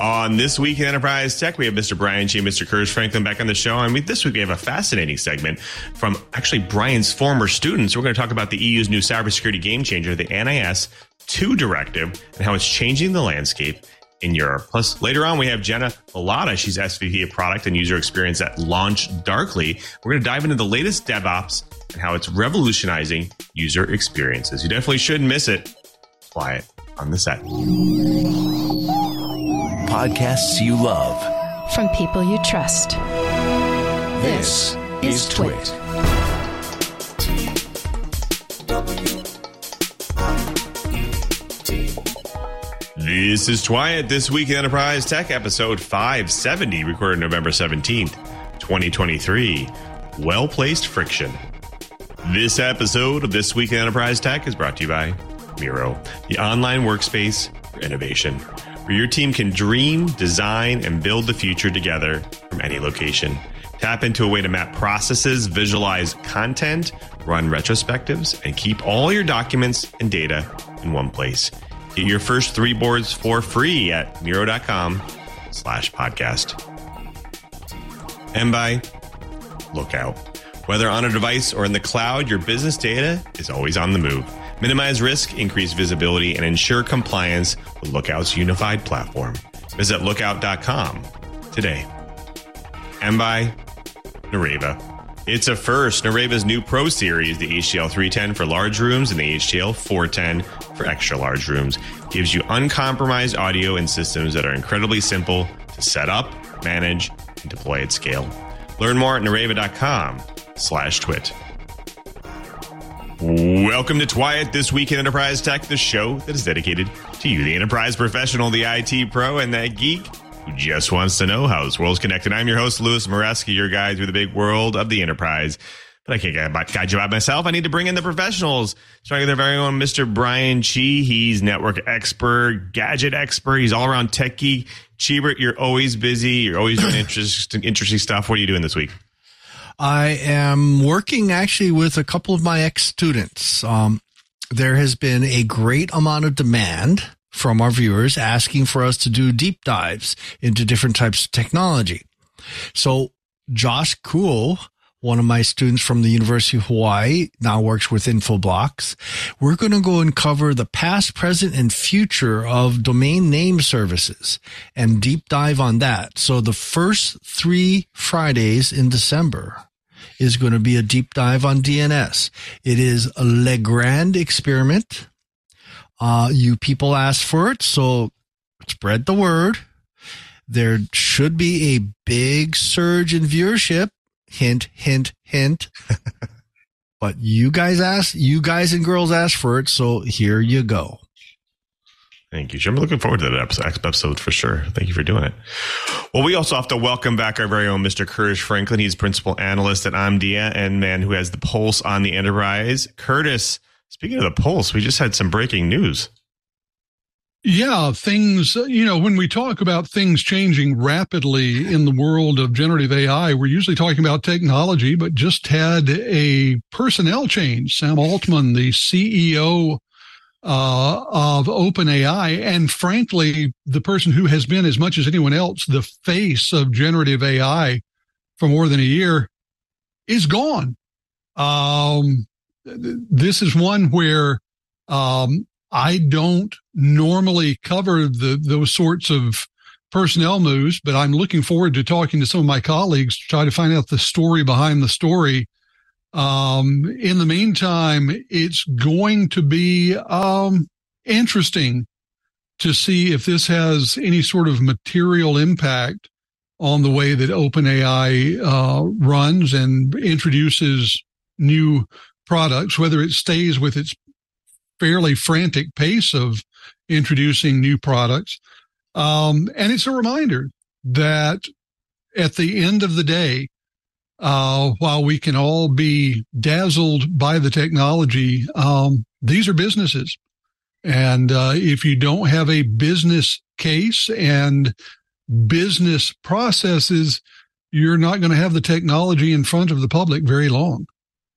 On This Week in Enterprise Tech, we have Mr. Brian Chi and Mr. Curtis Franklin back on the show. And this week we have a fascinating segment from actually Brian's former students. We're going to talk about the EU's new cybersecurity game changer, the NIS 2 directive, and how it's changing the landscape in Europe. Plus, later on, we have Jenna Bellotta. She's SVP of Product and User Experience at LaunchDarkly. We're going to dive into the latest DevOps and how it's revolutionizing user experiences. You definitely shouldn't miss it. Quiet on the set. Podcasts you love from people you trust. This is Twit. This is Twiat, This Week in Enterprise Tech, episode 570, recorded November 17th, 2023. Well-placed friction. This episode of This Week in Enterprise Tech is brought to you by Miro, the online workspace for innovation, where your team can dream, design, and build the future together from any location. Tap into a way to map processes, visualize content, run retrospectives, and keep all your documents and data in one place. Get your first 3 boards for free at Miro.com/podcast. And by Lookout. Whether on a device or in the cloud, your business data is always on the move. Minimize risk, increase visibility, and ensure compliance with Lookout's unified platform. Visit lookout.com today. And by Nareva. It's a first. Nareva's new Pro Series, the HTL 310 for large rooms and the HTL 410 for extra large rooms, gives you uncompromised audio and systems that are incredibly simple to set up, manage, and deploy at scale. Learn more at nareva.com/twit. Welcome to Twiat, This Week in Enterprise Tech, the show that is dedicated to you, the enterprise professional, the IT pro, and that geek who just wants to know how this world's connected. I'm your host, Louis Moreski, your guide through the big world of the enterprise. But I can't guide you by myself. I need to bring in the professionals. Starting with our very own Mr. Brian Chi. He's network expert, gadget expert. He's all around tech geek. Chibert, you're always busy. You're always doing interesting stuff. What are you doing this week? I am working actually with a couple of my ex-students. There has been a great amount of demand from our viewers asking for us to do deep dives into different types of technology. So Josh Kuhl, one of my students from the University of Hawaii, now works with Infoblox. We're going to go and cover the past, present, and future of domain name services and deep dive on that. So the first 3 Fridays in December is going to be a deep dive on DNS. It is a Le Grand experiment. You people asked for it, so spread the word. There should be a big surge in viewership. Hint, hint, hint. But you guys and girls asked for it, so here you go. Thank you. I'm looking forward to that episode for sure. Thank you for doing it. Well, we also have to welcome back our very own Mr. Curtis Franklin. He's principal analyst at Omdia and man who has the pulse on the enterprise. Curtis, speaking of the pulse, we just had some breaking news. Yeah, things, when we talk about things changing rapidly in the world of generative AI, we're usually talking about technology, but just had a personnel change. Sam Altman, the CEO of OpenAI, and frankly, the person who has been, as much as anyone else, the face of generative AI for more than a year, is gone. This is one where I don't normally cover those sorts of personnel moves, but I'm looking forward to talking to some of my colleagues to try to find out the story behind the story. In the meantime, it's going to be interesting to see if this has any sort of material impact on the way that OpenAI runs and introduces new products, whether it stays with its fairly frantic pace of introducing new products. And it's a reminder that at the end of the day, while we can all be dazzled by the technology, these are businesses. And if you don't have a business case and business processes, you're not going to have the technology in front of the public very long.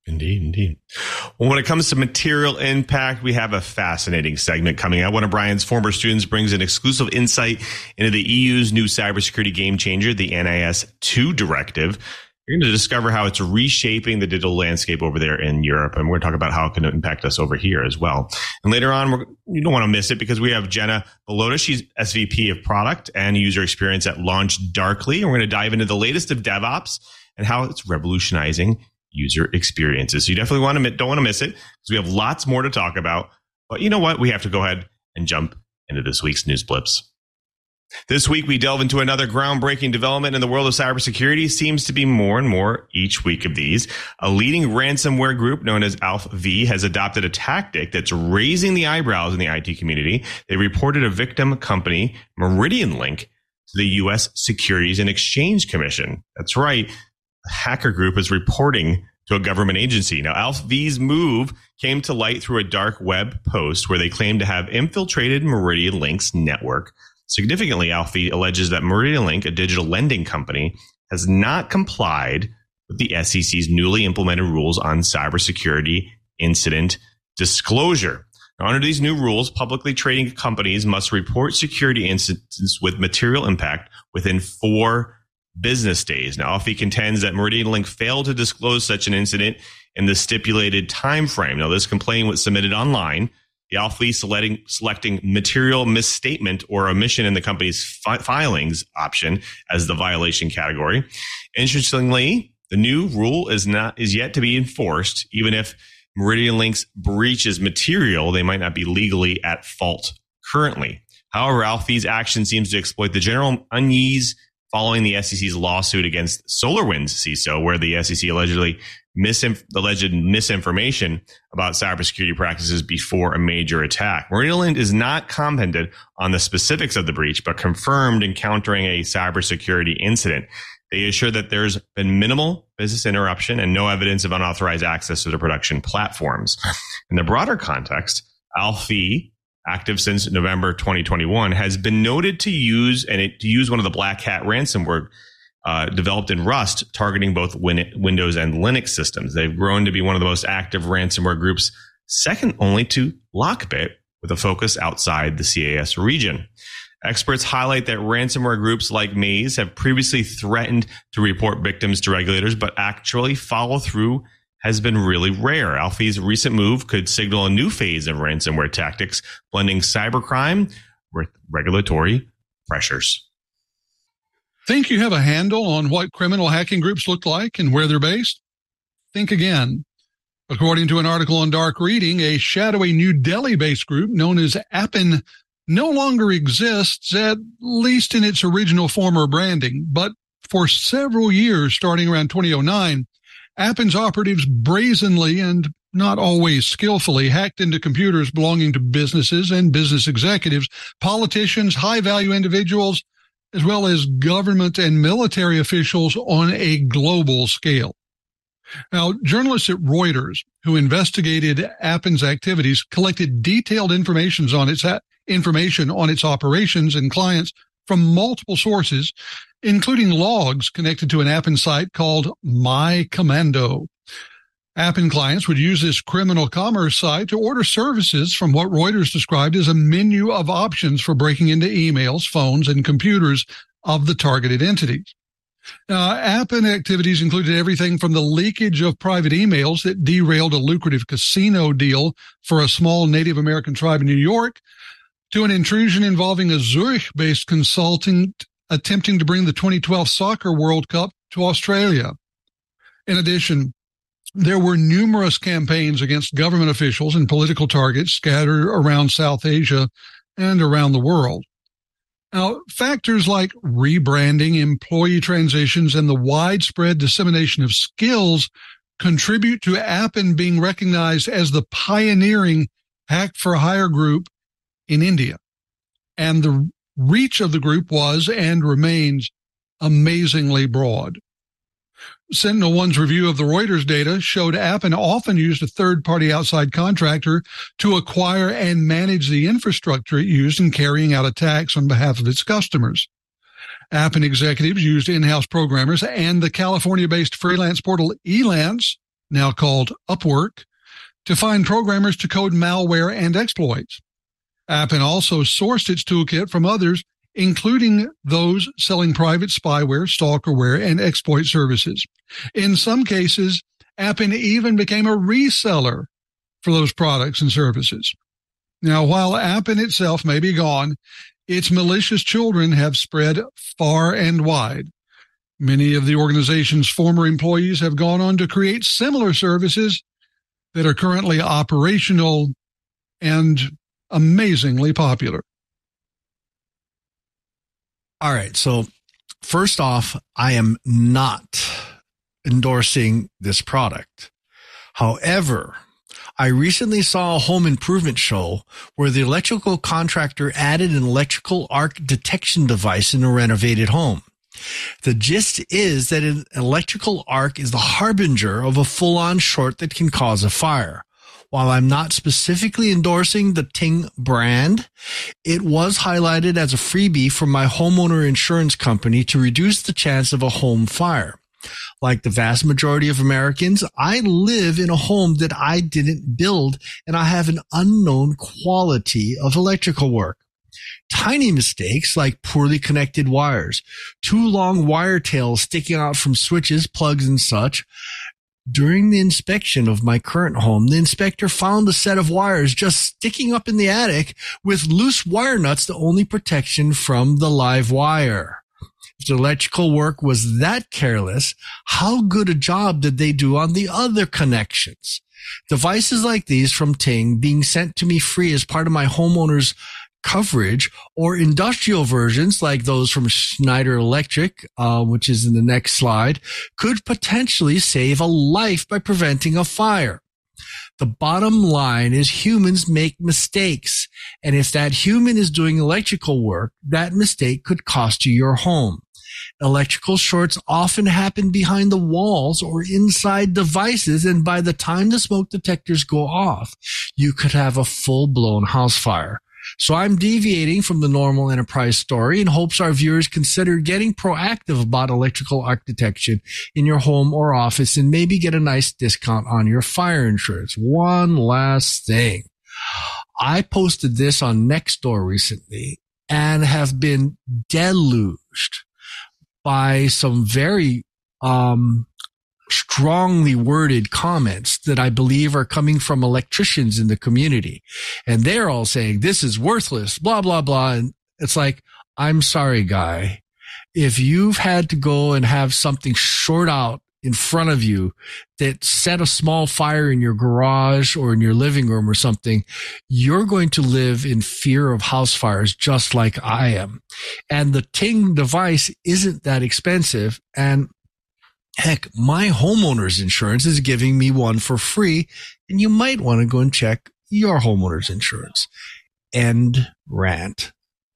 Indeed. Well, when it comes to material impact, we have a fascinating segment coming out. One of Brian's former students brings an exclusive insight into the EU's new cybersecurity game changer, the NIS2 directive. You're going to discover how it's reshaping the digital landscape over there in Europe. And we're going to talk about how it can impact us over here as well. And later on, you don't want to miss it because we have Jenna Belota. She's SVP of Product and User Experience at LaunchDarkly. And we're going to dive into the latest of DevOps and how it's revolutionizing user experiences. So you definitely don't want to miss it because we have lots more to talk about. But you know what? We have to go ahead and jump into this week's News Blips. This week, we delve into another groundbreaking development in the world of cybersecurity. Seems to be more and more each week of these. A leading ransomware group known as AlphaV has adopted a tactic that's raising the eyebrows in the IT community. They reported a victim company, MeridianLink, to the U.S. Securities and Exchange Commission. That's right. The hacker group is reporting to a government agency. Now, AlphaV's move came to light through a dark web post where they claim to have infiltrated MeridianLink's network. Significantly, AlphaV alleges that MeridianLink, a digital lending company, has not complied with the SEC's newly implemented rules on cybersecurity incident disclosure. Now, under these new rules, publicly trading companies must report security incidents with material impact within 4 business days. Now, AlphaV contends that MeridianLink failed to disclose such an incident in the stipulated time frame. Now, this complaint was submitted online. The AlphaV selecting material misstatement or omission in the company's filings option as the violation category. Interestingly, the new rule is yet to be enforced. Even if MeridianLink's breach is material, they might not be legally at fault currently. However, AlphaV's action seems to exploit the general unease following the SEC's lawsuit against SolarWinds CISO, where the SEC alleged misinformation about cybersecurity practices before a major attack. MeridianLink is not commented on the specifics of the breach, but confirmed encountering a cybersecurity incident. They assure that there's been minimal business interruption and no evidence of unauthorized access to the production platforms. In the broader context, AlphaV, active since November 2021, has been noted to use one of the Black Hat ransomware developed in Rust, targeting both Windows and Linux systems. They've grown to be one of the most active ransomware groups, second only to Lockbit, with a focus outside the CIS region. Experts highlight that ransomware groups like Maze have previously threatened to report victims to regulators, but actually follow through has been really rare. AlphaV's recent move could signal a new phase of ransomware tactics, blending cybercrime with regulatory pressures. Think you have a handle on what criminal hacking groups look like and where they're based? Think again. According to an article on Dark Reading, a shadowy New Delhi-based group known as Appin no longer exists, at least in its original form or branding. But for several years, starting around 2009, Appin's operatives brazenly and not always skillfully hacked into computers belonging to businesses and business executives, politicians, high-value individuals, as well as government and military officials on a global scale. Now, journalists at Reuters, who investigated Appin's activities, collected detailed information on its operations and clients from multiple sources, including logs connected to an Appin site called My Commando. Appin clients would use this criminal commerce site to order services from what Reuters described as a menu of options for breaking into emails, phones, and computers of the targeted entities. Now, Appin activities included everything from the leakage of private emails that derailed a lucrative casino deal for a small Native American tribe in New York, to an intrusion involving a Zurich-based consultant attempting to bring the 2012 Soccer World Cup to Australia. In addition, there were numerous campaigns against government officials and political targets scattered around South Asia and around the world. Now, factors like rebranding, employee transitions, and the widespread dissemination of skills contribute to Appin being recognized as the pioneering hack-for-hire group in India. And the reach of the group was and remains amazingly broad. SentinelOne's review of the Reuters data showed Appin often used a third-party outside contractor to acquire and manage the infrastructure it used in carrying out attacks on behalf of its customers. Appin executives used in-house programmers and the California-based freelance portal Elance now called Upwork, to find programmers to code malware and exploits. Appen also sourced its toolkit from others, including those selling private spyware, stalkerware, and exploit services. In some cases, Appen even became a reseller for those products and services. Now, while Appen itself may be gone, its malicious children have spread far and wide. Many of the organization's former employees have gone on to create similar services that are currently operational and amazingly popular. All right. So first off, I am not endorsing this product. However, I recently saw a home improvement show where the electrical contractor added an electrical arc detection device in a renovated home. The gist is that an electrical arc is the harbinger of a full-on short that can cause a fire. While I'm not specifically endorsing the Ting brand, it was highlighted as a freebie from my homeowner insurance company to reduce the chance of a home fire. Like the vast majority of Americans, I live in a home that I didn't build, and I have an unknown quality of electrical work. Tiny mistakes like poorly connected wires, too long wire tails sticking out from switches, plugs, and such. During the inspection of my current home, the inspector found a set of wires just sticking up in the attic with loose wire nuts, the only protection from the live wire. If the electrical work was that careless, how good a job did they do on the other connections? Devices like these from Ting being sent to me free as part of my homeowner's coverage, or industrial versions like those from Schneider Electric, which is in the next slide, could potentially save a life by preventing a fire. The bottom line is humans make mistakes, and if that human is doing electrical work, that mistake could cost you your home. Electrical shorts often happen behind the walls or inside devices, and by the time the smoke detectors go off, you could have a full-blown house fire. So I'm deviating from the normal enterprise story in hopes our viewers consider getting proactive about electrical arc detection in your home or office and maybe get a nice discount on your fire insurance. One last thing. I posted this on Nextdoor recently and have been deluged by some very strongly worded comments that I believe are coming from electricians in the community. And they're all saying, this is worthless, blah, blah, blah. And it's like, I'm sorry, guy. If you've had to go and have something short out in front of you that set a small fire in your garage or in your living room or something, you're going to live in fear of house fires just like I am. And the Ting device isn't that expensive. And heck, my homeowner's insurance is giving me one for free, and you might want to go and check your homeowner's insurance. End rant.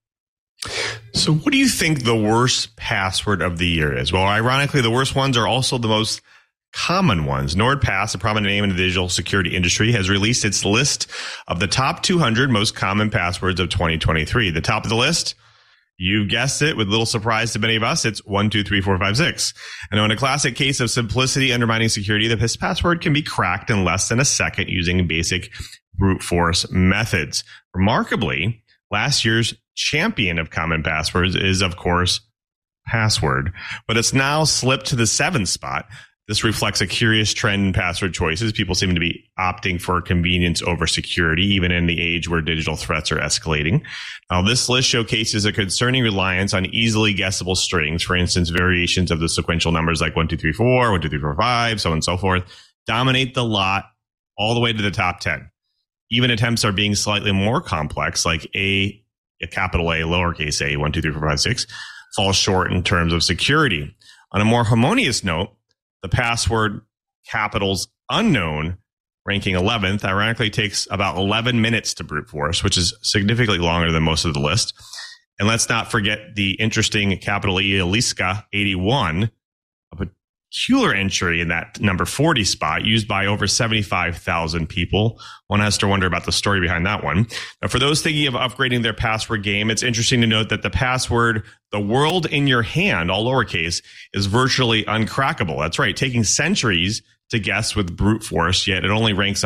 So what do you think the worst password of the year is? Well, ironically, the worst ones are also the most common ones. NordPass, a prominent name in the digital security industry, has released its list of the top 200 most common passwords of 2023. The top of the list, you guessed it, with little surprise to many of us, it's 1, 2, 3, 4, 5, 6. And in a classic case of simplicity undermining security, the password can be cracked in less than a second using basic brute force methods. Remarkably, last year's champion of common passwords is, of course, Password, but it's now slipped to the 7th spot. This reflects a curious trend in password choices. People seem to be opting for convenience over security, even in the age where digital threats are escalating. Now, this list showcases a concerning reliance on easily guessable strings. For instance, variations of the sequential numbers like 1, 2, 3, 4, 1, 2, 3, 4, 5, so on and so forth, dominate the lot all the way to the top 10. Even attempts are being slightly more complex, like a capital A, lowercase a, 1, 2, 3, 4, 5, 6, falls short in terms of security. On a more harmonious note, the password capitals unknown, ranking 11th, ironically takes about 11 minutes to brute force, which is significantly longer than most of the list. And let's not forget the interesting capital E, Eliska 81, a peculiar entry in that number 40 spot, used by over 75,000 people. One has to wonder about the story behind that one. Now, for those thinking of upgrading their password game, it's interesting to note that the password, the world in your hand, all lowercase, is virtually uncrackable. That's right, taking centuries to guess with brute force, yet it only ranks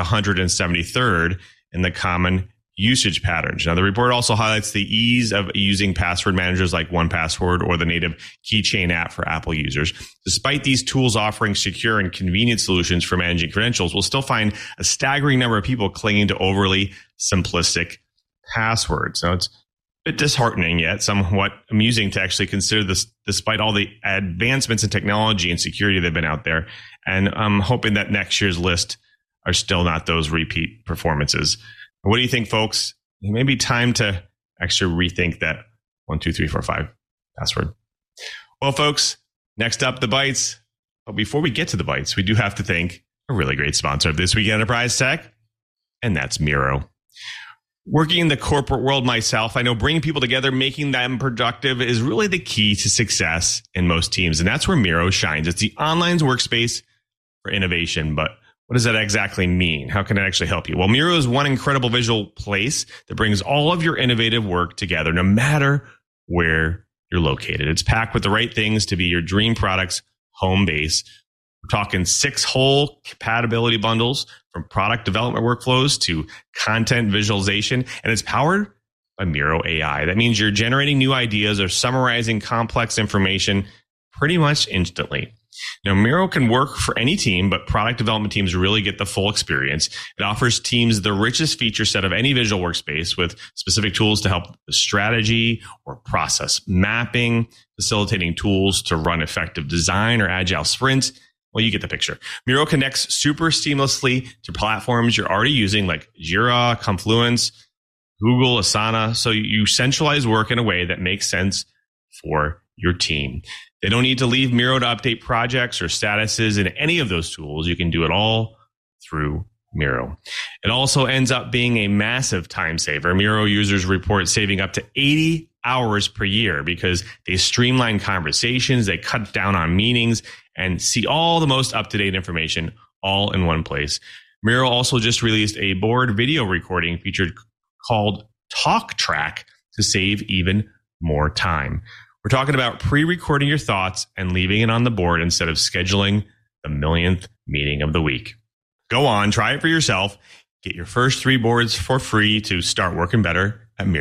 173rd in the common usage patterns. Now, the report also highlights the ease of using password managers like 1Password or the native Keychain app for Apple users. Despite these tools offering secure and convenient solutions for managing credentials, we'll still find a staggering number of people clinging to overly simplistic passwords. Now, it's a bit disheartening yet somewhat amusing to actually consider this despite all the advancements in technology and security that have been out there. And I'm hoping that next year's list are still not those repeat performances. What do you think, folks? It may be time to actually rethink that 1, 2, 3, 4, 5 password. Well, folks, next up, the Bytes. But before we get to the Bytes, we do have to thank a really great sponsor of This Week in Enterprise Tech, and that's Miro. Working in the corporate world myself, I know bringing people together, making them productive is really the key to success in most teams. And that's where Miro shines. It's the online workspace for innovation. But what does that exactly mean? How can it actually help you? Well, Miro is one incredible visual place that brings all of your innovative work together, no matter where you're located. It's packed with the right things to be your dream product's home base. We're talking 6 whole compatibility bundles from product development workflows to content visualization, and it's powered by Miro AI. That means you're generating new ideas or summarizing complex information pretty much instantly. Now, Miro can work for any team, but product development teams really get the full experience. It offers teams the richest feature set of any visual workspace with specific tools to help the strategy or process mapping, facilitating tools to run effective design or agile sprints. Well, you get the picture. Miro connects super seamlessly to platforms you're already using like Jira, Confluence, Google, Asana. So you centralize work in a way that makes sense for your team. They don't need to leave Miro to update projects or statuses in any of those tools. You can do it all through Miro. It also ends up being a massive time saver. Miro users report saving up to 80 hours per year because they streamline conversations, they cut down on meetings, and see all the most up-to-date information all in one place. Miro also just released a board video recording feature called Talk Track to save even more time. We're talking about pre-recording your thoughts and leaving it on the board instead of scheduling the millionth meeting of the week. Go on, try it for yourself. Get your first 3 boards for free to start working better at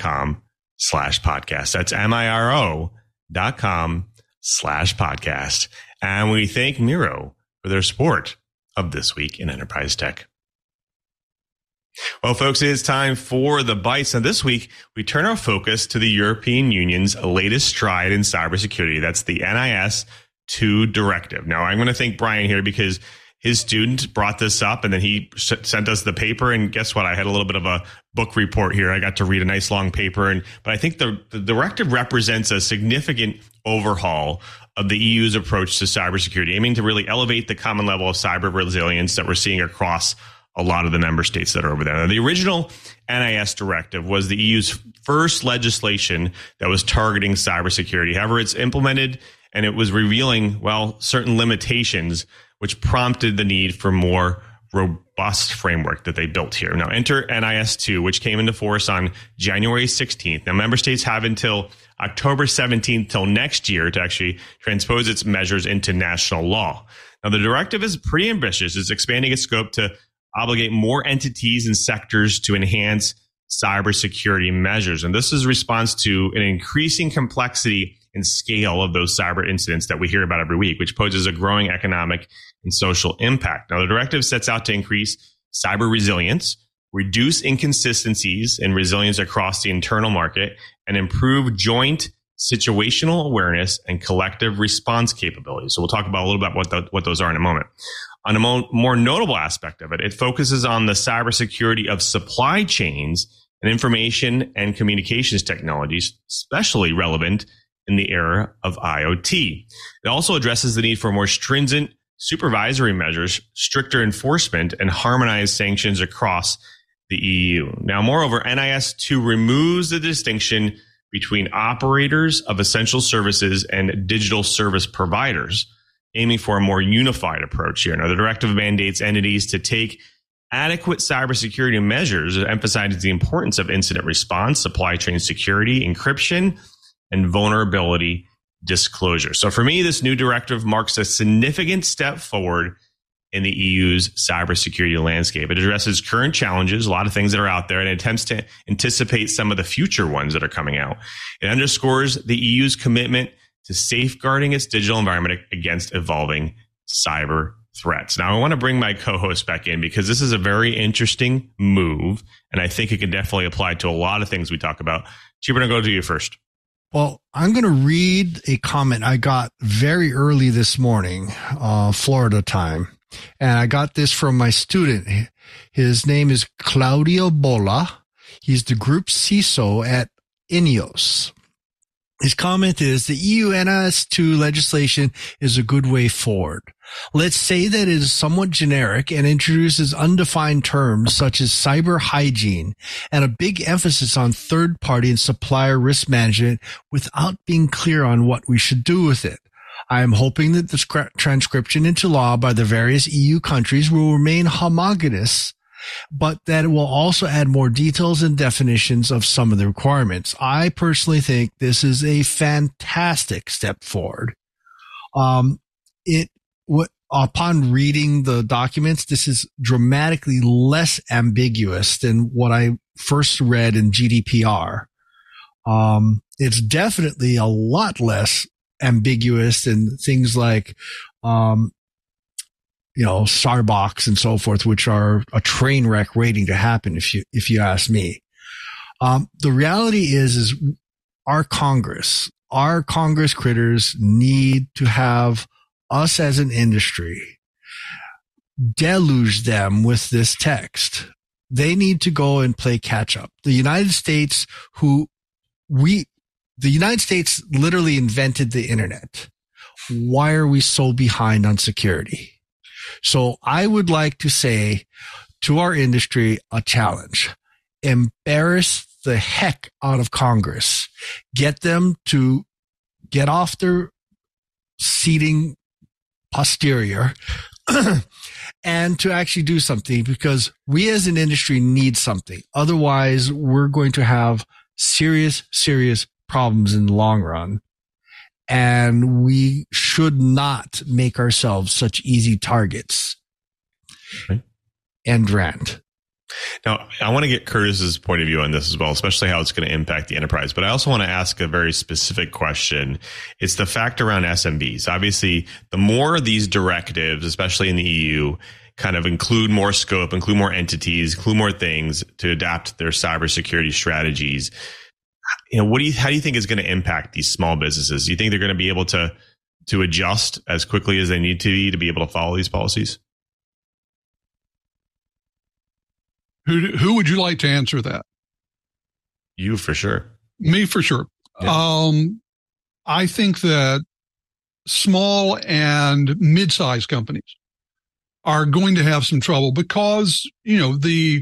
Miro.com/podcast. That's MIRO.com/podcast. And we thank Miro for their support of This Week in Enterprise Tech. Well, folks, it is time for the Bytes. And this week, we turn our focus to the European Union's latest stride in cybersecurity. That's the NIS2 directive. Now, I'm going to thank Brian here because his student brought this up and then he sent us the paper. And guess what? I had a little bit of a book report here. I got to read a nice long paper. But I think the directive represents a significant overhaul of the EU's approach to cybersecurity, aiming to really elevate the common level of cyber resilience that we're seeing across a lot of the member states that are over there. Now, the original NIS directive was the EU's first legislation that was targeting cybersecurity. However, it's implemented and it was revealing, well, certain limitations, which prompted the need for more robust framework that they built here. Now, enter NIS2, which came into force on January 16th. Now, member states have until October 17th till next year to actually transpose its measures into national law. Now, the directive is pretty ambitious. It's expanding its scope to obligate more entities and sectors to enhance cybersecurity measures. And this is a response to an increasing complexity and scale of those cyber incidents that we hear about every week, which poses a growing economic and social impact. Now, the directive sets out to increase cyber resilience, reduce inconsistencies and resilience across the internal market, and improve joint situational awareness and collective response capabilities. So we'll talk about a little bit about what those are in a moment. On a more notable aspect of it, it focuses on the cybersecurity of supply chains and information and communications technologies, especially relevant in the era of IoT. It also addresses the need for more stringent supervisory measures, stricter enforcement, and harmonized sanctions across the EU. Now, moreover, NIS2 removes the distinction between operators of essential services and digital service providers, aiming for a more unified approach here. Now, the directive mandates entities to take adequate cybersecurity measures. It emphasizes the importance of incident response, supply chain security, encryption, and vulnerability disclosure. So for me, this new directive marks a significant step forward in the EU's cybersecurity landscape. It addresses current challenges, a lot of things that are out there, and it attempts to anticipate some of the future ones that are coming out. It underscores the EU's commitment to safeguarding its digital environment against evolving cyber threats. Now, I want to bring my co-host back in because this is a very interesting move, and I think it can definitely apply to a lot of things we talk about. Cheaper, I'm going to go to you first. Well, I'm going to read a comment I got very early this morning, Florida time. And I got this from my student. His name is Claudio Bola. He's the group CISO at INEOS. His comment is the EU NIS2 legislation is a good way forward. Let's say that it is somewhat generic and introduces undefined terms such as cyber hygiene and a big emphasis on third-party and supplier risk management without being clear on what we should do with it. I am hoping that the transcription into law by the various EU countries will remain homogeneous, but that it will also add more details and definitions of some of the requirements. I personally think this is a fantastic step forward. Upon reading the documents, this is dramatically less ambiguous than what I first read in GDPR. It's definitely a lot less ambiguous than things like, Starbucks and so forth, which are a train wreck waiting to happen. If you ask me, the reality is our Congress critters need to have us as an industry deluge them with this text. They need to go and play catch up. The United States literally invented the internet. Why are we so behind on security? So I would like to say to our industry, a challenge. Embarrass the heck out of Congress. Get them to get off their seating posterior and to actually do something, because we as an industry need something. Otherwise, we're going to have serious problems in the long run. And we should not make ourselves such easy targets. Okay. End rant. Now, I want to get Curtis's point of view on this as well, especially how it's going to impact the enterprise. But I also want to ask a very specific question. It's the fact around SMBs. Obviously, the more these directives, especially in the EU, kind of include more scope, include more entities, include more things to adapt their cybersecurity strategies, how do you think is going to impact these small businesses? Do you think they're going to be able to adjust as quickly as they need to be able to follow these policies? Who would you like to answer that? You for sure. Me for sure. Yeah. I think that small and mid-sized companies are going to have some trouble because, the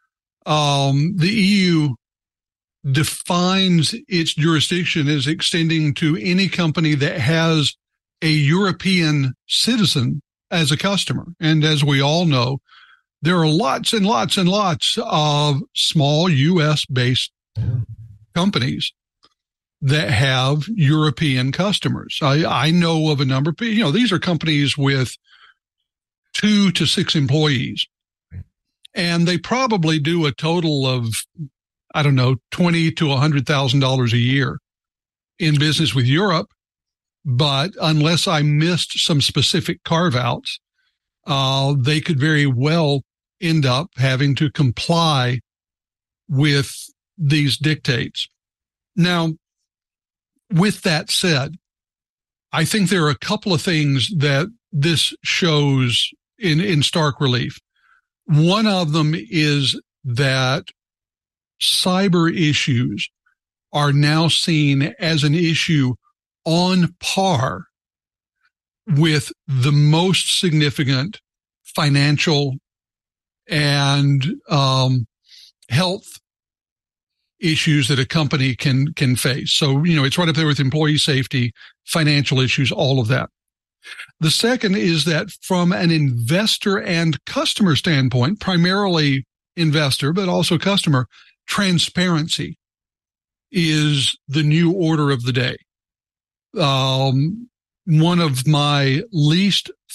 EU defines its jurisdiction as extending to any company that has a European citizen as a customer. And as we all know, there are lots and lots and lots of small U.S.-based companies that have European customers. I know of a number of, these are companies with 2 to 6 employees, and they probably do a total of, $20,000 to $100,000 a year in business with Europe. But unless I missed some specific carve-outs, they could very well end up having to comply with these dictates. Now, with that said, I think there are a couple of things that this shows in stark relief. One of them is that cyber issues are now seen as an issue on par with the most significant financial and health issues that a company can face. So, it's right up there with employee safety, financial issues, all of that. The second is that from an investor and customer standpoint, primarily investor, but also customer, transparency is the new order of the day. One of my least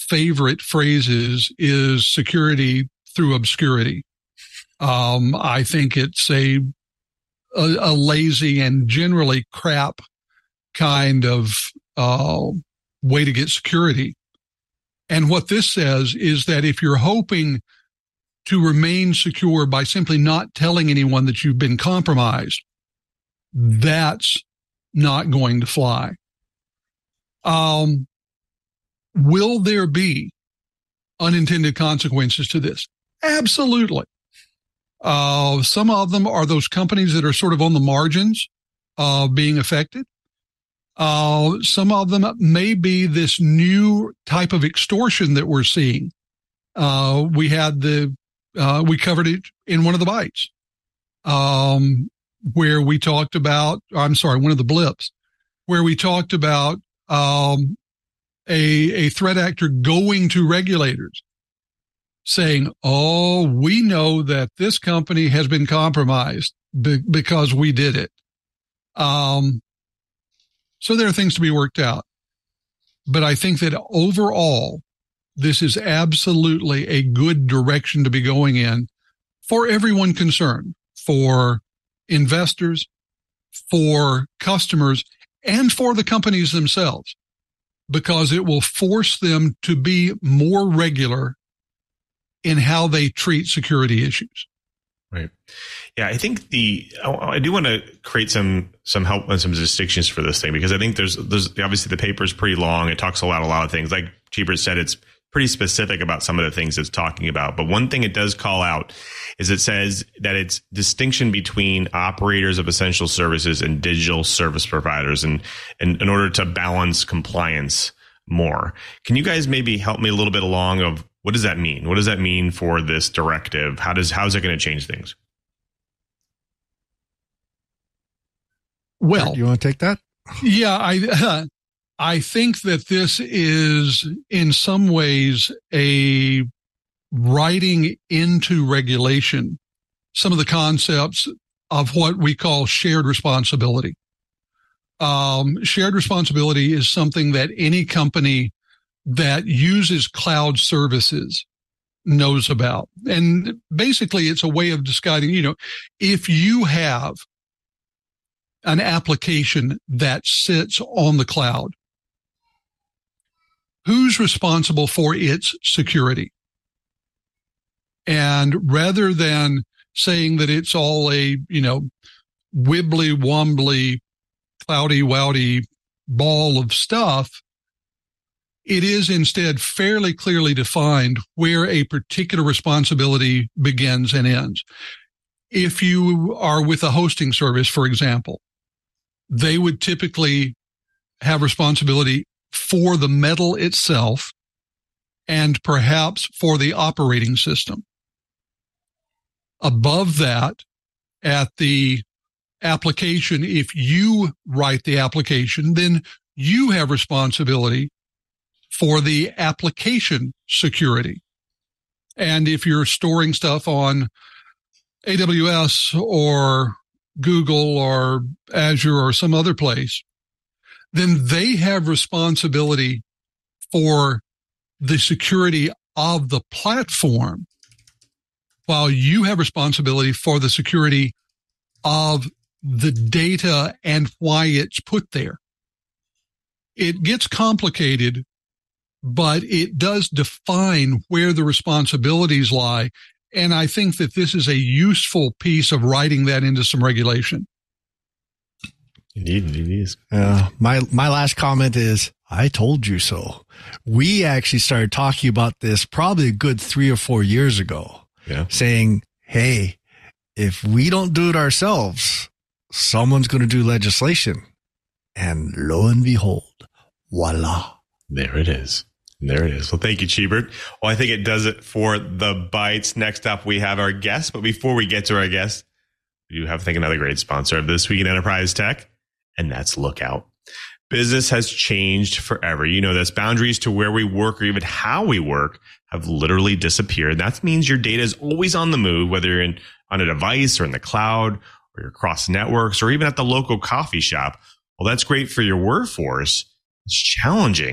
favorite phrases is security through obscurity. I think it's a lazy and generally crap kind of way to get security. And what this says is that if you're hoping to remain secure by simply not telling anyone that you've been compromised, that's not going to fly. Will there be unintended consequences to this? Absolutely. Some of them are those companies that are sort of on the margins of being affected. Some of them may be this new type of extortion that we're seeing. We covered it in one of the bites, where we talked about, one of the blips, where we talked about, a threat actor going to regulators saying, oh, we know that this company has been compromised because we did it. So there are things to be worked out. But I think that overall, this is absolutely a good direction to be going in for everyone concerned, for investors, for customers, and for the companies themselves, because it will force them to be more regular in how they treat security issues. Right. Yeah, I think I do want to create some help and some distinctions for this thing, because I think there's obviously the paper is pretty long. It talks about a lot of things. Like Cheever said, it's pretty specific about some of the things it's talking about. But one thing it does call out is it says that it's distinction between operators of essential services and digital service providers, and in order to balance compliance more. Can you guys maybe help me a little bit along of what does that mean? What does that mean for this directive? How is it going to change things? Well, do you want to take that? Yeah, I think that this is in some ways a writing into regulation some of the concepts of what we call shared responsibility. Shared responsibility is something that any company that uses cloud services knows about. And basically it's a way of describing, if you have an application that sits on the cloud, who's responsible for its security? And rather than saying that it's all a, wibbly wobbly, cloudy wowdy ball of stuff, it is instead fairly clearly defined where a particular responsibility begins and ends. If you are with a hosting service, for example, they would typically have responsibility for the metal itself and perhaps for the operating system. Above that, at the application, if you write the application, then you have responsibility for the application security. And if you're storing stuff on AWS or Google or Azure or some other place, then they have responsibility for the security of the platform, while you have responsibility for the security of the data and why it's put there. It gets complicated, but it does define where the responsibilities lie. And I think that this is a useful piece of writing that into some regulation. Indeed, it is. My last comment is, I told you so. We actually started talking about this probably a good 3 or 4 years ago, saying, hey, if we don't do it ourselves, someone's going to do legislation. And lo and behold, voila. There it is. There it is. Well, thank you, Cheebert. Well, I think it does it for the bites. Next up, we have our guest. But before we get to our guest, we do have, I think, another great sponsor of This Week in Enterprise Tech, and that's Lookout. Business has changed forever. You know this. Boundaries to where we work or even how we work have literally disappeared. That means your data is always on the move, whether you're on a device or in the cloud or you're across networks or even at the local coffee shop. Well, that's great for your workforce. It's challenging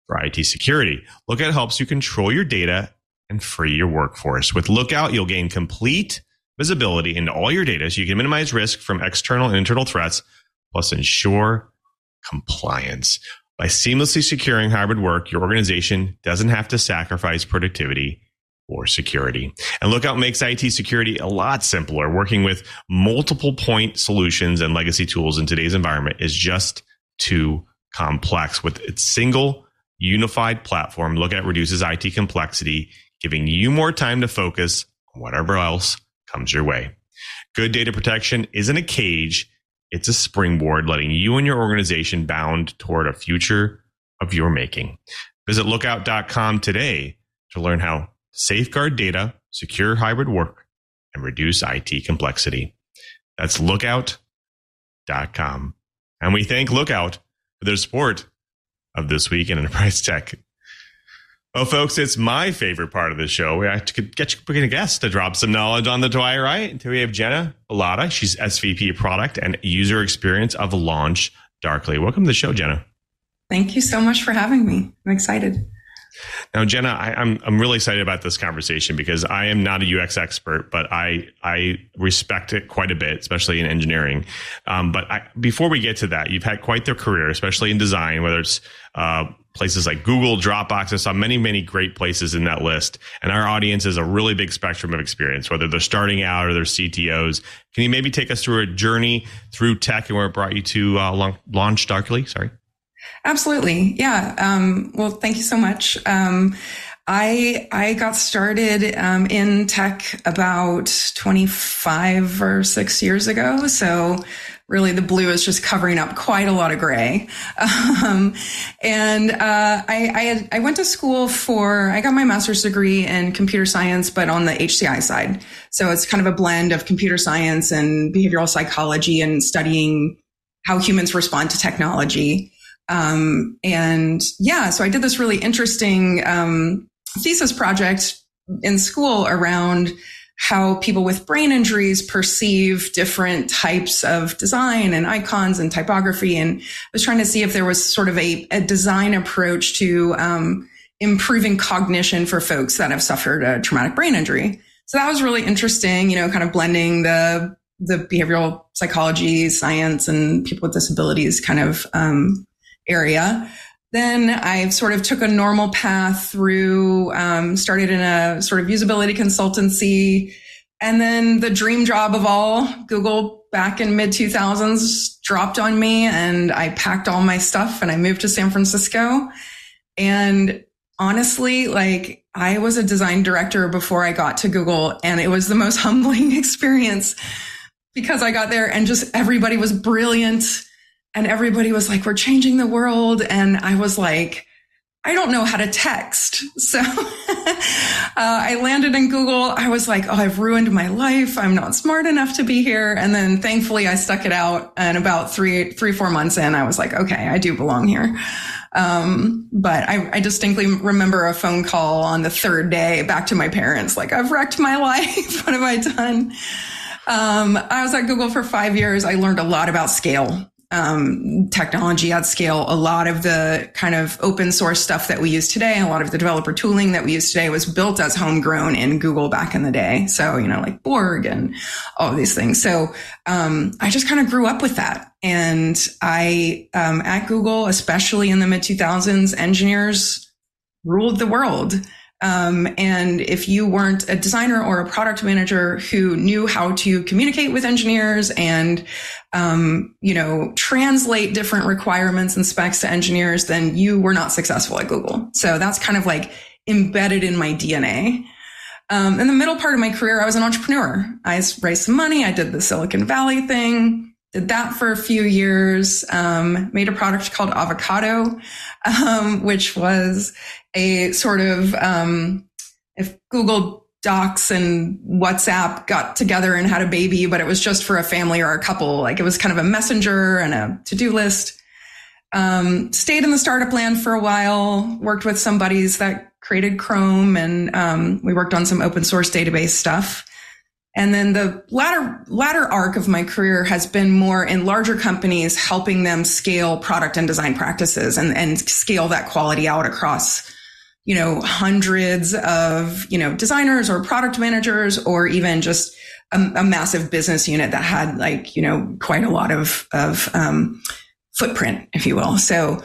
for IT security. Lookout helps you control your data and free your workforce. With Lookout, you'll gain complete visibility into all your data so you can minimize risk from external and internal threats, plus ensure compliance. By seamlessly securing hybrid work, your organization doesn't have to sacrifice productivity or security. And Lookout makes IT security a lot simpler. Working with multiple point solutions and legacy tools in today's environment is just too complex. With its single unified platform, Lookout reduces IT complexity, giving you more time to focus on whatever else comes your way. Good data protection isn't a cage. It's a springboard, letting you and your organization bound toward a future of your making. Visit lookout.com today to learn how to safeguard data, secure hybrid work, and reduce IT complexity. That's lookout.com. And we thank Lookout for their support of This Week in Enterprise Tech. Well, folks, it's my favorite part of the show. We have to get you a guest to drop some knowledge on the wire, right? And we have Jenna Bellotta. She's SVP of Product and User Experience of LaunchDarkly. Welcome to the show, Jenna. Thank you so much for having me. I'm excited. Now, Jenna, I'm really excited about this conversation because I am not a UX expert, but I respect it quite a bit, especially in engineering. Before we get to that, you've had quite the career, especially in design, whether it's places like Google, Dropbox. I saw many, many great places in that list. And our audience is a really big spectrum of experience, whether they're starting out or they're CTOs. Can you maybe take us through a journey through tech and where it brought you to LaunchDarkly? Sorry. Absolutely. Yeah. Well, thank you so much. I got started in tech about 25 or 6 years ago. So really the blue is just covering up quite a lot of gray. I went to school I got my master's degree in computer science, but on the HCI side. So it's kind of a blend of computer science and behavioral psychology and studying how humans respond to technology. So I did this really interesting thesis project in school around how people with brain injuries perceive different types of design and icons and typography. And I was trying to see if there was sort of a design approach to improving cognition for folks that have suffered a traumatic brain injury. So that was really interesting, kind of blending the behavioral psychology, science, and people with disabilities kind of area. Then I sort of took a normal path through, started in a sort of usability consultancy. And then the dream job of all, Google back in mid 2000s dropped on me, and I packed all my stuff and I moved to San Francisco. And honestly, I was a design director before I got to Google, and it was the most humbling experience because I got there and just everybody was brilliant. And everybody was like, we're changing the world. And I was like, I don't know how to text. So I landed in Google. I was like, oh, I've ruined my life. I'm not smart enough to be here. And then thankfully I stuck it out. And about 4 months in, I was like, okay, I do belong here. But I distinctly remember a phone call on the third day back to my parents, like, I've wrecked my life. What have I done? I was at Google for 5 years. I learned a lot about scale. Technology at scale. A lot of the kind of open source stuff that we use today, a lot of the developer tooling that we use today was built as homegrown in Google back in the day. So, like Borg and all of these things. So, I just kind of grew up with that. And at Google, especially in the mid 2000s, engineers ruled the world. And if you weren't a designer or a product manager who knew how to communicate with engineers and, translate different requirements and specs to engineers, then you were not successful at Google. So that's kind of like embedded in my DNA. In the middle part of my career, I was an entrepreneur. I raised some money. I did the Silicon Valley thing, did that for a few years, made a product called Avocado, which was a sort of, if Google Docs and WhatsApp got together and had a baby, but it was just for a family or a couple. Like it was kind of a messenger and a to-do list. Stayed in the startup land for a while, worked with some buddies that created Chrome, and we worked on some open source database stuff. And then the latter arc of my career has been more in larger companies, helping them scale product and design practices and scale that quality out across, hundreds of, designers or product managers, or even just a massive business unit that had quite a lot of footprint, if you will. So,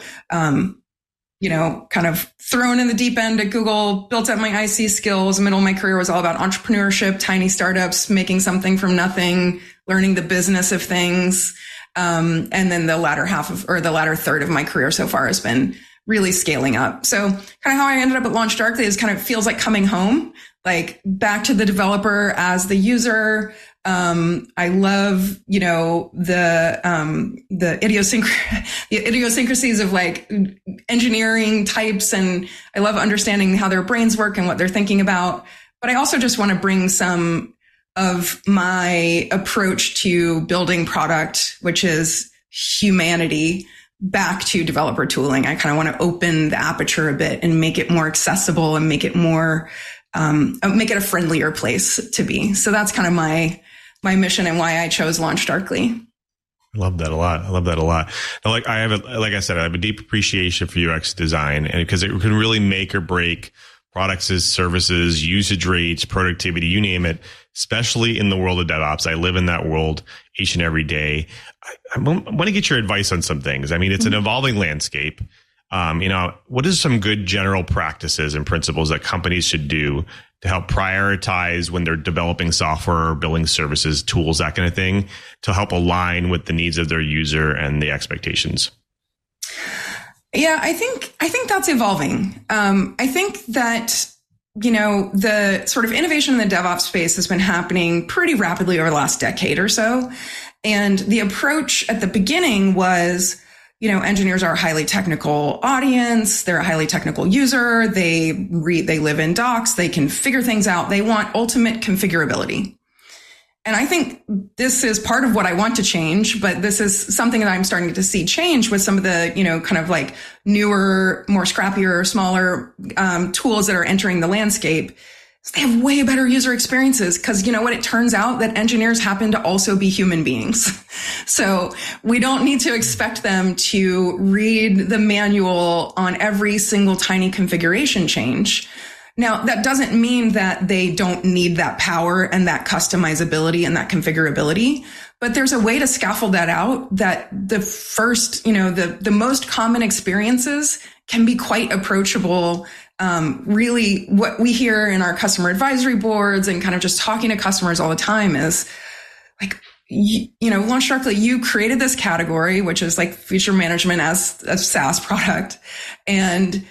kind of thrown in the deep end at Google, built up my IC skills. Middle of my career was all about entrepreneurship, tiny startups, making something from nothing, learning the business of things. And then the latter third of my career so far has been really scaling up. So kind of how I ended up at LaunchDarkly is kind of feels like coming home, like back to the developer as the user. I love, the idiosyncrasies of like engineering types. And I love understanding how their brains work and what they're thinking about. But I also just want to bring some of my approach to building product, which is humanity, back to developer tooling. I kind of want to open the aperture a bit and make it more accessible and make it more, make it a friendlier place to be. So that's kind of my mission and why I chose LaunchDarkly. I love that a lot. Now, like I said, I have a deep appreciation for UX design, and because it can really make or break products, services, usage rates, productivity, you name it, especially in the world of DevOps. I live in that world each and every day. I want to get your advice on some things. I mean, it's an evolving landscape. What is some good general practices and principles that companies should do to help prioritize when they're developing software or building services, tools, that kind of thing, to help align with the needs of their user and the expectations? Yeah, I think that's evolving. I think that, the sort of innovation in the DevOps space has been happening pretty rapidly over the last decade or so. And the approach at the beginning was, engineers are a highly technical audience. They're a highly technical user. They live in docs. They can figure things out. They want ultimate configurability. And I think this is part of what I want to change, but this is something that I'm starting to see change with some of the, kind of like newer, more scrappier, smaller tools that are entering the landscape. So they have way better user experiences because it turns out that engineers happen to also be human beings. So we don't need to expect them to read the manual on every single tiny configuration change. Now, that doesn't mean that they don't need that power and that customizability and that configurability, but there's a way to scaffold that out that the first, the most common experiences can be quite approachable. Really what we hear in our customer advisory boards and kind of just talking to customers all the time is like, LaunchDarkly, you created this category, which is like feature management as a SaaS product. And,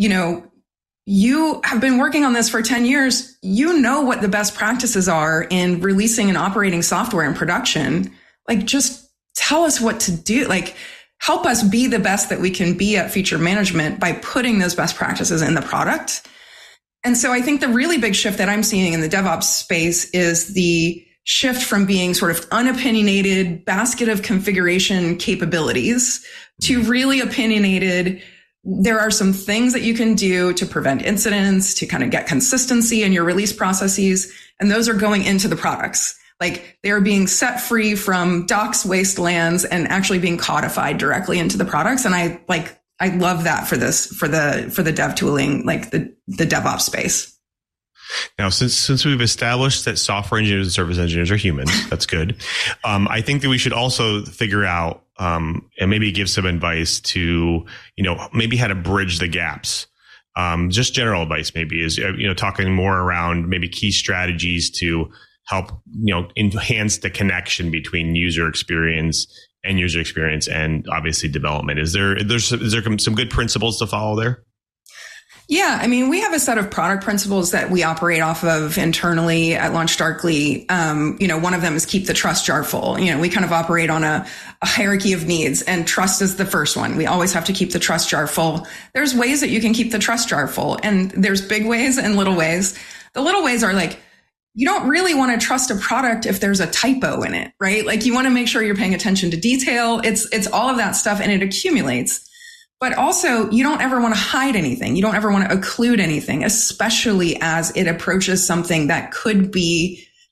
you have been working on this for 10 years. You know what the best practices are in releasing and operating software in production. Like, just tell us what to do. Like, help us be the best that we can be at feature management by putting those best practices in the product. And so I think the really big shift that I'm seeing in the DevOps space is the shift from being sort of unopinionated basket of configuration capabilities to really opinionated. There are some things that you can do to prevent incidents, to kind of get consistency in your release processes. And those are going into the products. Like, they are being set free from docs wastelands and actually being codified directly into the products. And I love that for the dev tooling, like the DevOps space. Now, since we've established that software engineers and service engineers are humans, that's good. I think that we should also figure out, and maybe give some advice to, maybe how to bridge the gaps. Just general advice maybe is, talking more around maybe key strategies to help, enhance the connection between user experience and obviously development. Is there some good principles to follow there? Yeah, I mean, we have a set of product principles that we operate off of internally at LaunchDarkly. One of them is keep the trust jar full. We kind of operate on a hierarchy of needs, and trust is the first one. We always have to keep the trust jar full. There's ways that you can keep the trust jar full, and there's big ways and little ways. The little ways are like, you don't really want to trust a product if there's a typo in it, right? Like, you want to make sure you're paying attention to detail. It's all of that stuff, and it accumulates. But also, you don't ever want to hide anything. You don't ever want to occlude anything, especially as it approaches something that could be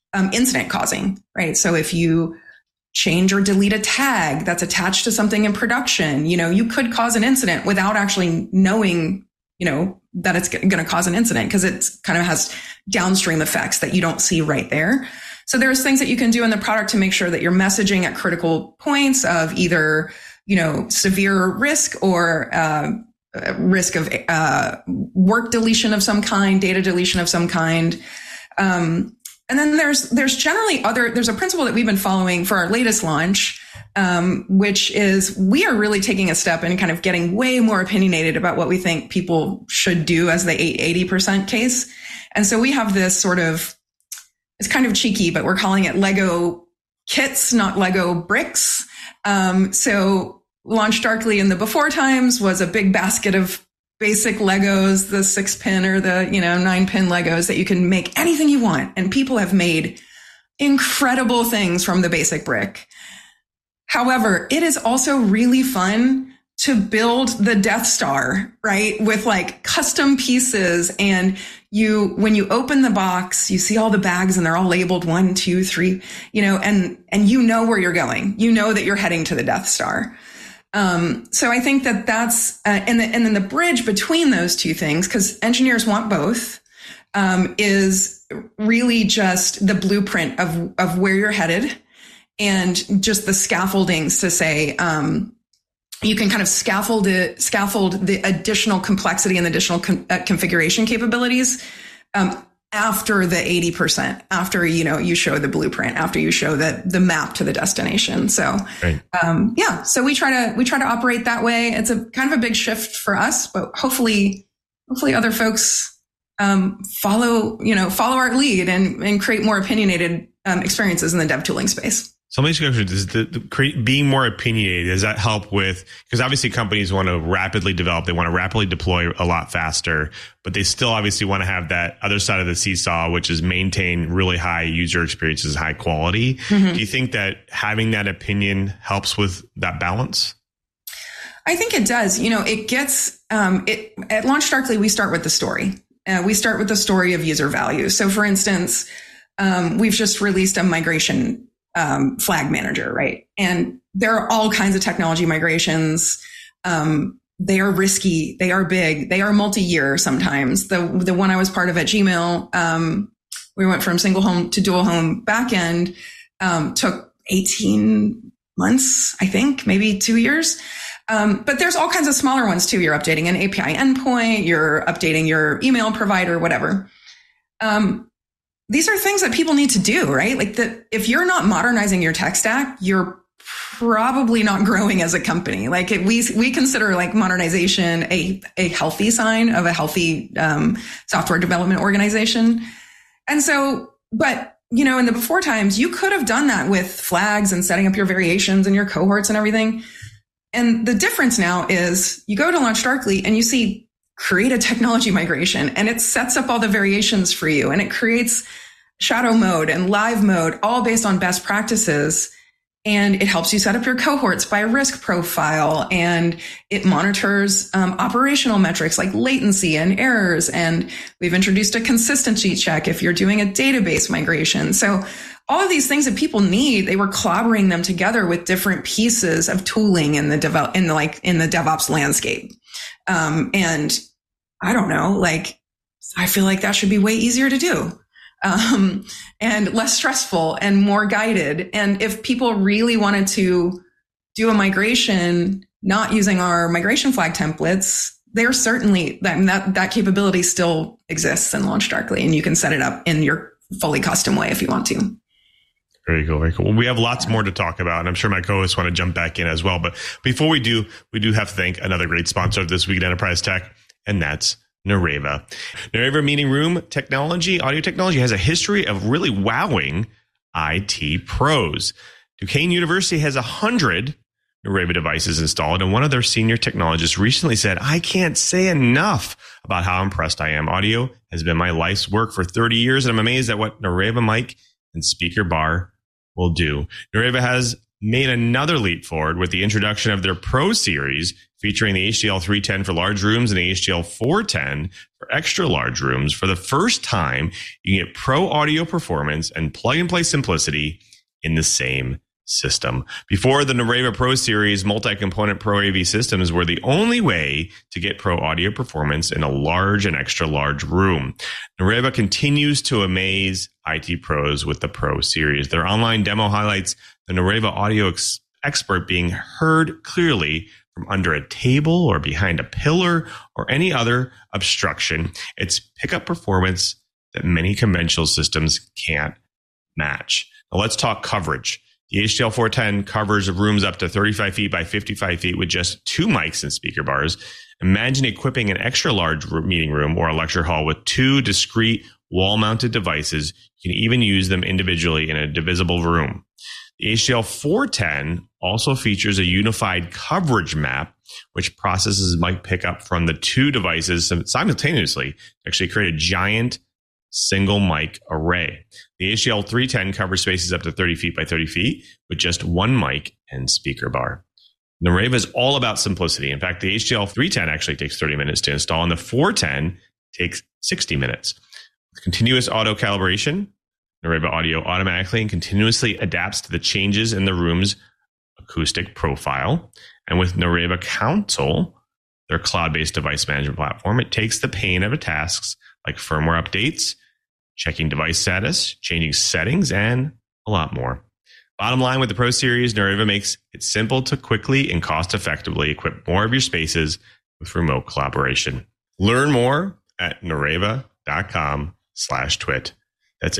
incident causing, right? So if you change or delete a tag that's attached to something in production, you could cause an incident without actually knowing, that it's going to cause an incident, because it's kind of has downstream effects that you don't see right there. So there's things that you can do in the product to make sure that you're messaging at critical points of either, severe risk or risk of work deletion of some kind, data deletion of some kind. And then there's generally there's a principle that we've been following for our latest launch, which is we are really taking a step and kind of getting way more opinionated about what we think people should do as the 80% case. And so we have this sort of, it's kind of cheeky, but we're calling it Lego kits, not Lego bricks. So Launch Darkly in the before times was a big basket of basic Legos, the 6-pin or the 9-pin Legos that you can make anything you want. And people have made incredible things from the basic brick. However, it is also really fun to build the Death Star, right? With like custom pieces. And when you open the box, you see all the bags and they're all labeled 1, 2, 3, and where you're going. You know that you're heading to the Death Star. So I think that's, and then the bridge between those two things, because engineers want both, is really just the blueprint of where you're headed, and just the scaffoldings to say, you can kind of scaffold the additional complexity and additional configuration capabilities, after the 80%, after, you show the blueprint, after you show the map to the destination. So, right. So we try to operate that way. It's a kind of a big shift for us, but hopefully other folks, follow our lead and create more opinionated, experiences in the dev tooling space. So let me ask you, does being more opinionated, does that help with, because obviously companies want to rapidly develop, they want to rapidly deploy a lot faster, but they still obviously want to have that other side of the seesaw, which is maintain really high user experiences, high quality. Mm-hmm. Do you think that having that opinion helps with that balance? I think it does. It gets, at Launch Darkly, we start with the story. We start with the story of user value. So for instance, we've just released a migration flag manager, right? And there are all kinds of technology migrations. They are risky. They are big. They are multi-year sometimes. The one I was part of at Gmail, we went from single home to dual home backend, took 18 months, I think, maybe 2 years. But there's all kinds of smaller ones too. You're updating an API endpoint, you're updating your email provider, whatever. These are things that people need to do, right? Like if you're not modernizing your tech stack, you're probably not growing as a company. Like we consider like modernization a healthy sign of a healthy software development organization. And so, but in the before times, you could have done that with flags and setting up your variations and your cohorts and everything. And the difference now is you go to Launch Darkly and you see create a technology migration, and it sets up all the variations for you, and it creates shadow mode and live mode, all based on best practices. And it helps you set up your cohorts by risk profile, and it monitors operational metrics like latency and errors. And we've introduced a consistency check if you're doing a database migration. So all of these things that people need, they were clobbering them together with different pieces of tooling in the DevOps landscape. And I don't know, I feel like that should be way easier to do. And less stressful and more guided. And if people really wanted to do a migration, not using our migration flag templates, they're certainly that capability still exists in Launch Darkly, and you can set it up in your fully custom way if you want to. Very cool. Very cool. Well, we have lots more to talk about, and I'm sure my co-hosts want to jump back in as well. But before we do have to thank another great sponsor of This Week in Enterprise Tech, and that's Nareva. Nareva Meeting Room Technology, audio technology, has a history of really wowing IT pros. Duquesne University has 100 Nareva devices installed, and one of their senior technologists recently said, "I can't say enough about how impressed I am. Audio has been my life's work for 30 years, and I'm amazed at what Nareva mic and speaker bar will do." Nareva has made another leap forward with the introduction of their Pro Series Featuring the HDL 310 for large rooms and the HDL 410 for extra large rooms, for the first time, you can get pro audio performance and plug-and-play simplicity in the same system. Before, the Nareva Pro Series multi-component Pro AV systems were the only way to get pro audio performance in a large and extra large room. Nareva continues to amaze IT pros with the Pro Series. Their online demo highlights the Nareva audio expert being heard clearly from under a table or behind a pillar or any other obstruction. It's pickup performance that many conventional systems can't match. Now let's talk coverage. The HDL 410 covers rooms up to 35 feet by 55 feet with just 2 mics and speaker bars. Imagine equipping an extra large meeting room or a lecture hall with 2 discrete wall-mounted devices. You can even use them individually in a divisible room. The HDL 410 also features a unified coverage map, which processes mic pickup from the 2 devices simultaneously to actually create a giant single mic array. The HDL 310 covers spaces up to 30 feet by 30 feet with just 1 mic and speaker bar. Nareva is all about simplicity. In fact, the HDL 310 actually takes 30 minutes to install, and the 410 takes 60 minutes. With continuous auto calibration, Nareva Audio automatically and continuously adapts to the changes in the room's acoustic profile. And with Nareva Console, their cloud-based device management platform, it takes the pain out of tasks like firmware updates, checking device status, changing settings, and a lot more. Bottom line, with the Pro Series, Nareva makes it simple to quickly and cost-effectively equip more of your spaces with remote collaboration. Learn more at Nareva.com/twit. That's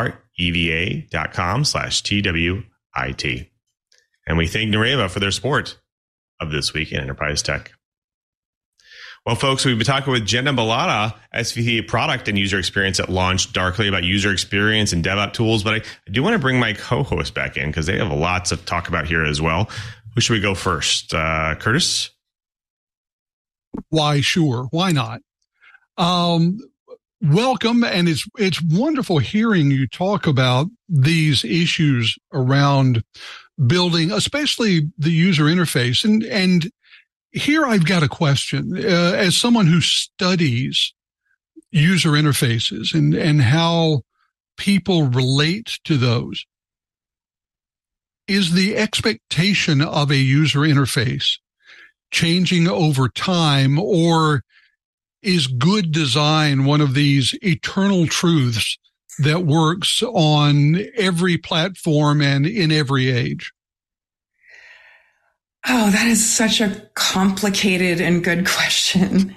NUREVA.com/TWIT. And we thank Nareva for their support of This Week in Enterprise Tech. Well, folks, we've been talking with Jenna Balata, SVP of Product and User Experience at LaunchDarkly, about user experience and DevOps tools. But I do want to bring my co-host back in because they have lots to talk about here as well. Who should we go first? Curtis? Why, sure. Why not? Welcome. And it's wonderful hearing you talk about these issues around building, especially the user interface. And here I've got a question. As someone who studies user interfaces and how people relate to those, is the expectation of a user interface changing over time, or is good design one of these eternal truths that works on every platform and in every age? Oh, that is such a complicated and good question.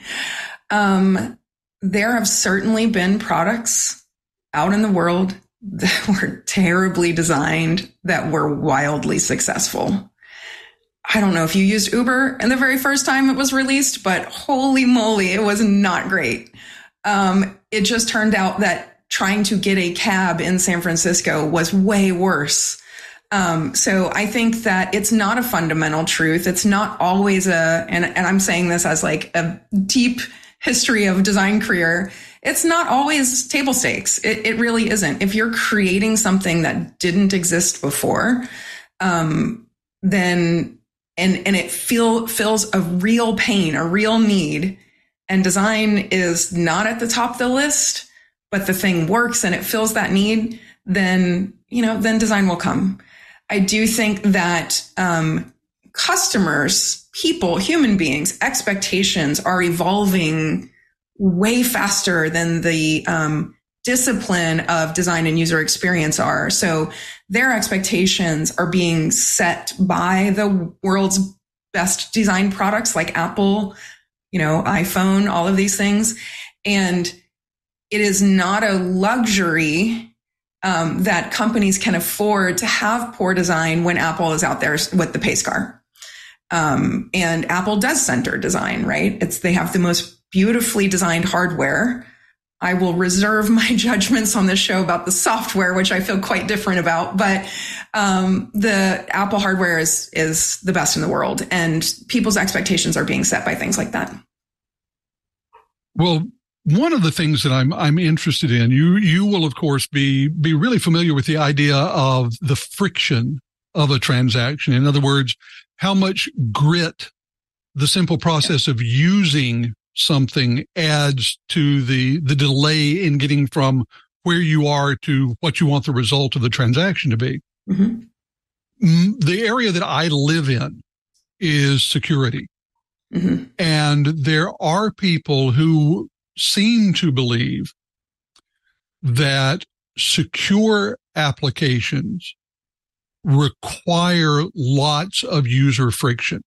There have certainly been products out in the world that were terribly designed that were wildly successful. I don't know if you used Uber and the very first time it was released, but holy moly, it was not great. It just turned out that trying to get a cab in San Francisco was way worse. So I think that it's not a fundamental truth. It's not always and I'm saying this as like a deep history of design career. It's not always table stakes. It really isn't. If you're creating something that didn't exist before, then it fills a real pain, a real need, and design is not at the top of the list, but the thing works and it fills that need, then design will come. I do think that customers, people, human beings, expectations are evolving way faster than the discipline of design and user experience are. So their expectations are being set by the world's best designed products like Apple, iPhone, all of these things. And it is not a luxury that companies can afford to have poor design when Apple is out there with the pace car. And Apple does center design, right? They have the most beautifully designed hardware. I will reserve my judgments on this show about the software, which I feel quite different about, but the Apple hardware is the best in the world, and people's expectations are being set by things like that. Well, one of the things that I'm interested in, you will of course be really familiar with the idea of the friction of a transaction. In other words, how much grit the simple process of using something adds to the delay in getting from where you are to what you want the result of the transaction to be. Mm-hmm. The area that I live in is security. Mm-hmm. And there are people who seem to believe that secure applications require lots of user friction.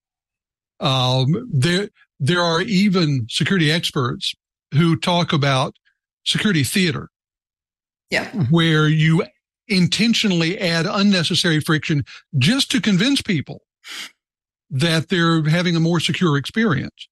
There are even security experts who talk about security theater, where you intentionally add unnecessary friction just to convince people that they're having a more secure experience.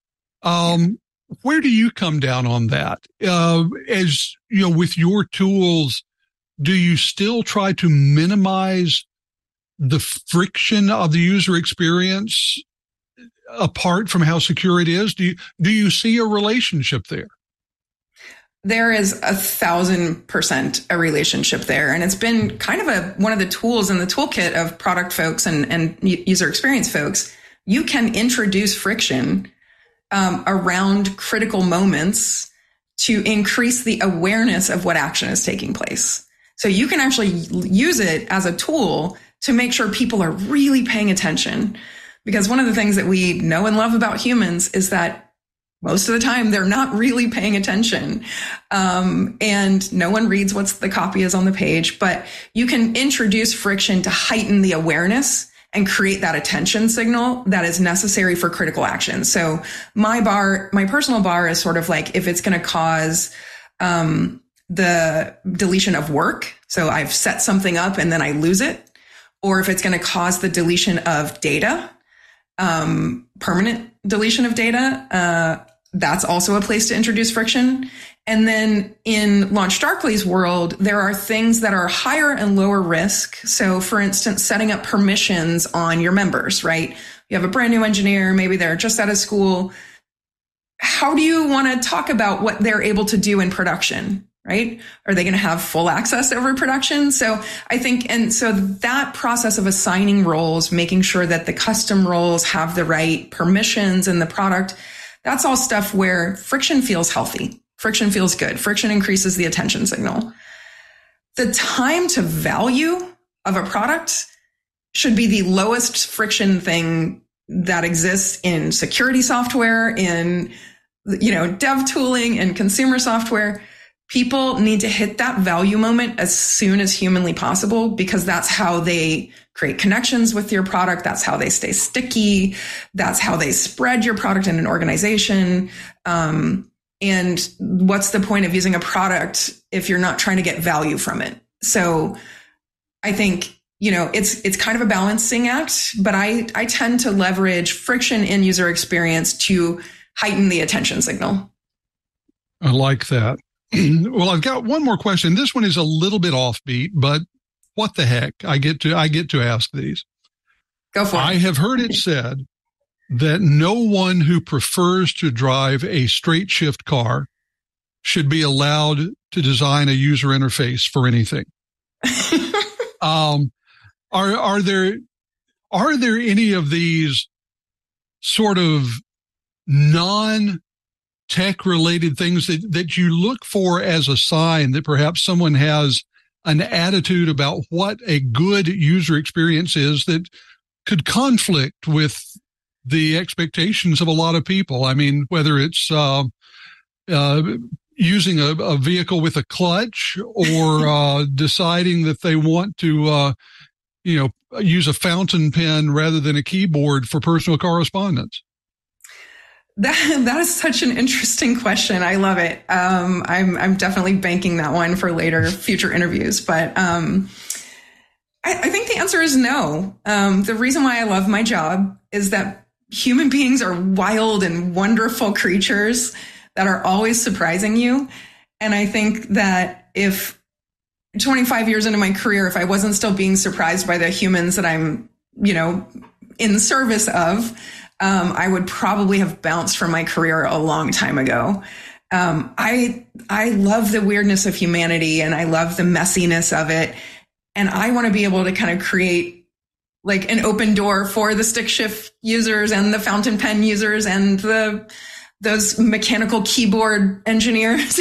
Where do you come down on that? As you know, with your tools, do you still try to minimize the friction of the user experience apart from how secure it is? Do you see a relationship there? There is 1,000% a relationship there. And it's been kind of one of the tools in the toolkit of product folks and user experience folks. You can introduce friction around critical moments to increase the awareness of what action is taking place. So you can actually use it as a tool to make sure people are really paying attention. Because one of the things that we know and love about humans is that most of the time they're not really paying attention. And no one reads what the copy is on the page, but you can introduce friction to heighten the awareness and create that attention signal that is necessary for critical action. So my personal bar is sort of like if it's going to cause the deletion of work. So I've set something up and then I lose it. Or if it's going to cause the deletion of data, permanent deletion of data, that's also a place to introduce friction. And then in LaunchDarkly's world, there are things that are higher and lower risk. So for instance, setting up permissions on your members, right? You have a brand new engineer, maybe they're just out of school. How do you want to talk about what they're able to do in production, right? Are they going to have full access over production? So I think, and so that process of assigning roles, making sure that the custom roles have the right permissions in the product, that's all stuff where friction feels healthy. Friction feels good. Friction increases the attention signal. The time to value of a product should be the lowest friction thing that exists in security software, in, dev tooling and consumer software. People need to hit that value moment as soon as humanly possible, because that's how they create connections with your product. That's how they stay sticky. That's how they spread your product in an organization. And what's the point of using a product if you're not trying to get value from it? So I think, it's kind of a balancing act, but I tend to leverage friction in user experience to heighten the attention signal. I like that. Well, I've got one more question. This one is a little bit offbeat, but what the heck? I get to ask these. Go for it. I have heard it said that no one who prefers to drive a straight shift car should be allowed to design a user interface for anything. Are there any of these sort of non-tech related things that you look for as a sign that perhaps someone has an attitude about what a good user experience is that could conflict with the expectations of a lot of people? I mean, whether it's using a vehicle with a clutch or deciding that they want to use a fountain pen rather than a keyboard for personal correspondence. That is such an interesting question. I love it. I'm definitely banking that one for later future interviews, but I think the answer is no. The reason why I love my job is that human beings are wild and wonderful creatures that are always surprising you. And I think that if 25 years into my career, if I wasn't still being surprised by the humans that I'm, in service of, I would probably have bounced from my career a long time ago. I love the weirdness of humanity and I love the messiness of it. And I want to be able to kind of create like an open door for the stick shift users and the fountain pen users and those mechanical keyboard engineers,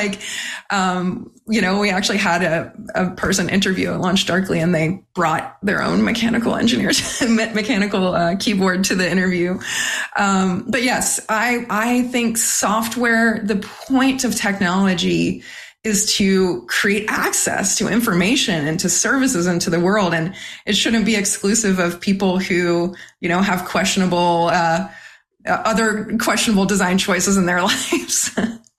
we actually had a person interview at Launch Darkly, and they brought their own mechanical engineers, mechanical keyboard to the interview. But yes, I think software, the point of technology is to create access to information and to services into the world. And it shouldn't be exclusive of people who, have questionable, other questionable design choices in their lives.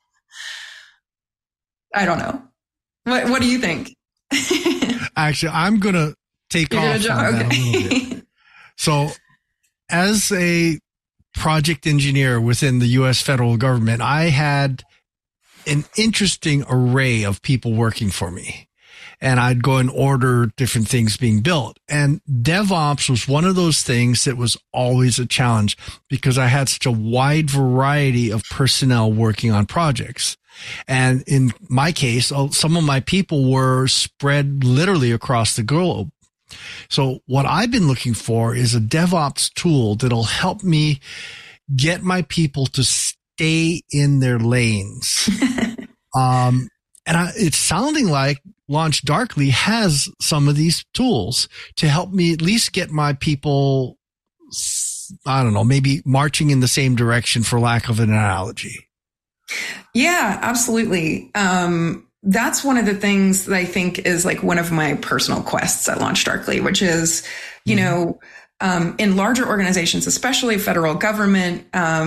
I don't know. What do you think? Actually, I'm going to take off on that a little bit. So as a project engineer within the U.S. federal government, I had an interesting array of people working for me. And I'd go and order different things being built. And DevOps was one of those things that was always a challenge because I had such a wide variety of personnel working on projects. And in my case, some of my people were spread literally across the globe. So what I've been looking for is a DevOps tool that'll help me get my people to stay in their lanes. It's sounding like Launch Darkly has some of these tools to help me at least get my people, I don't know, maybe marching in the same direction, for lack of an analogy. Yeah, absolutely. That's one of the things that I think is like one of my personal quests at Launch Darkly, which is, in larger organizations, especially federal government,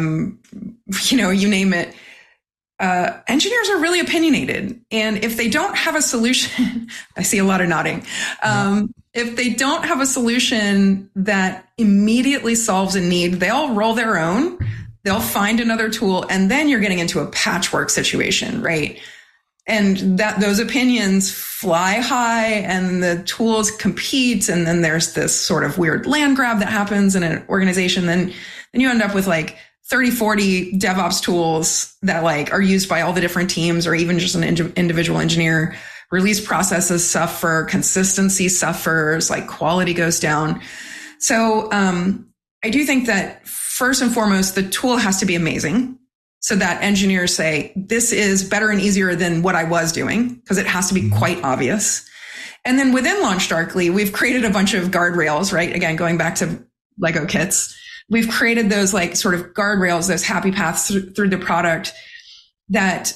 you name it, engineers are really opinionated. And if they don't have a solution, I see a lot of nodding. If they don't have a solution that immediately solves a need, they'll roll their own, they'll find another tool, and then you're getting into a patchwork situation, right? And those opinions fly high and the tools compete. And then there's this sort of weird land grab that happens in an organization. Then you end up with like 30, 40 DevOps tools that like are used by all the different teams, or even just an individual engineer. Release processes suffer, consistency suffers, like quality goes down. So I do think that first and foremost, the tool has to be amazing, so that engineers say, this is better and easier than what I was doing, because it has to be quite obvious. And then within Launch Darkly, we've created a bunch of guardrails, right? Again, going back to Lego kits, we've created those like sort of guardrails, those happy paths through the product that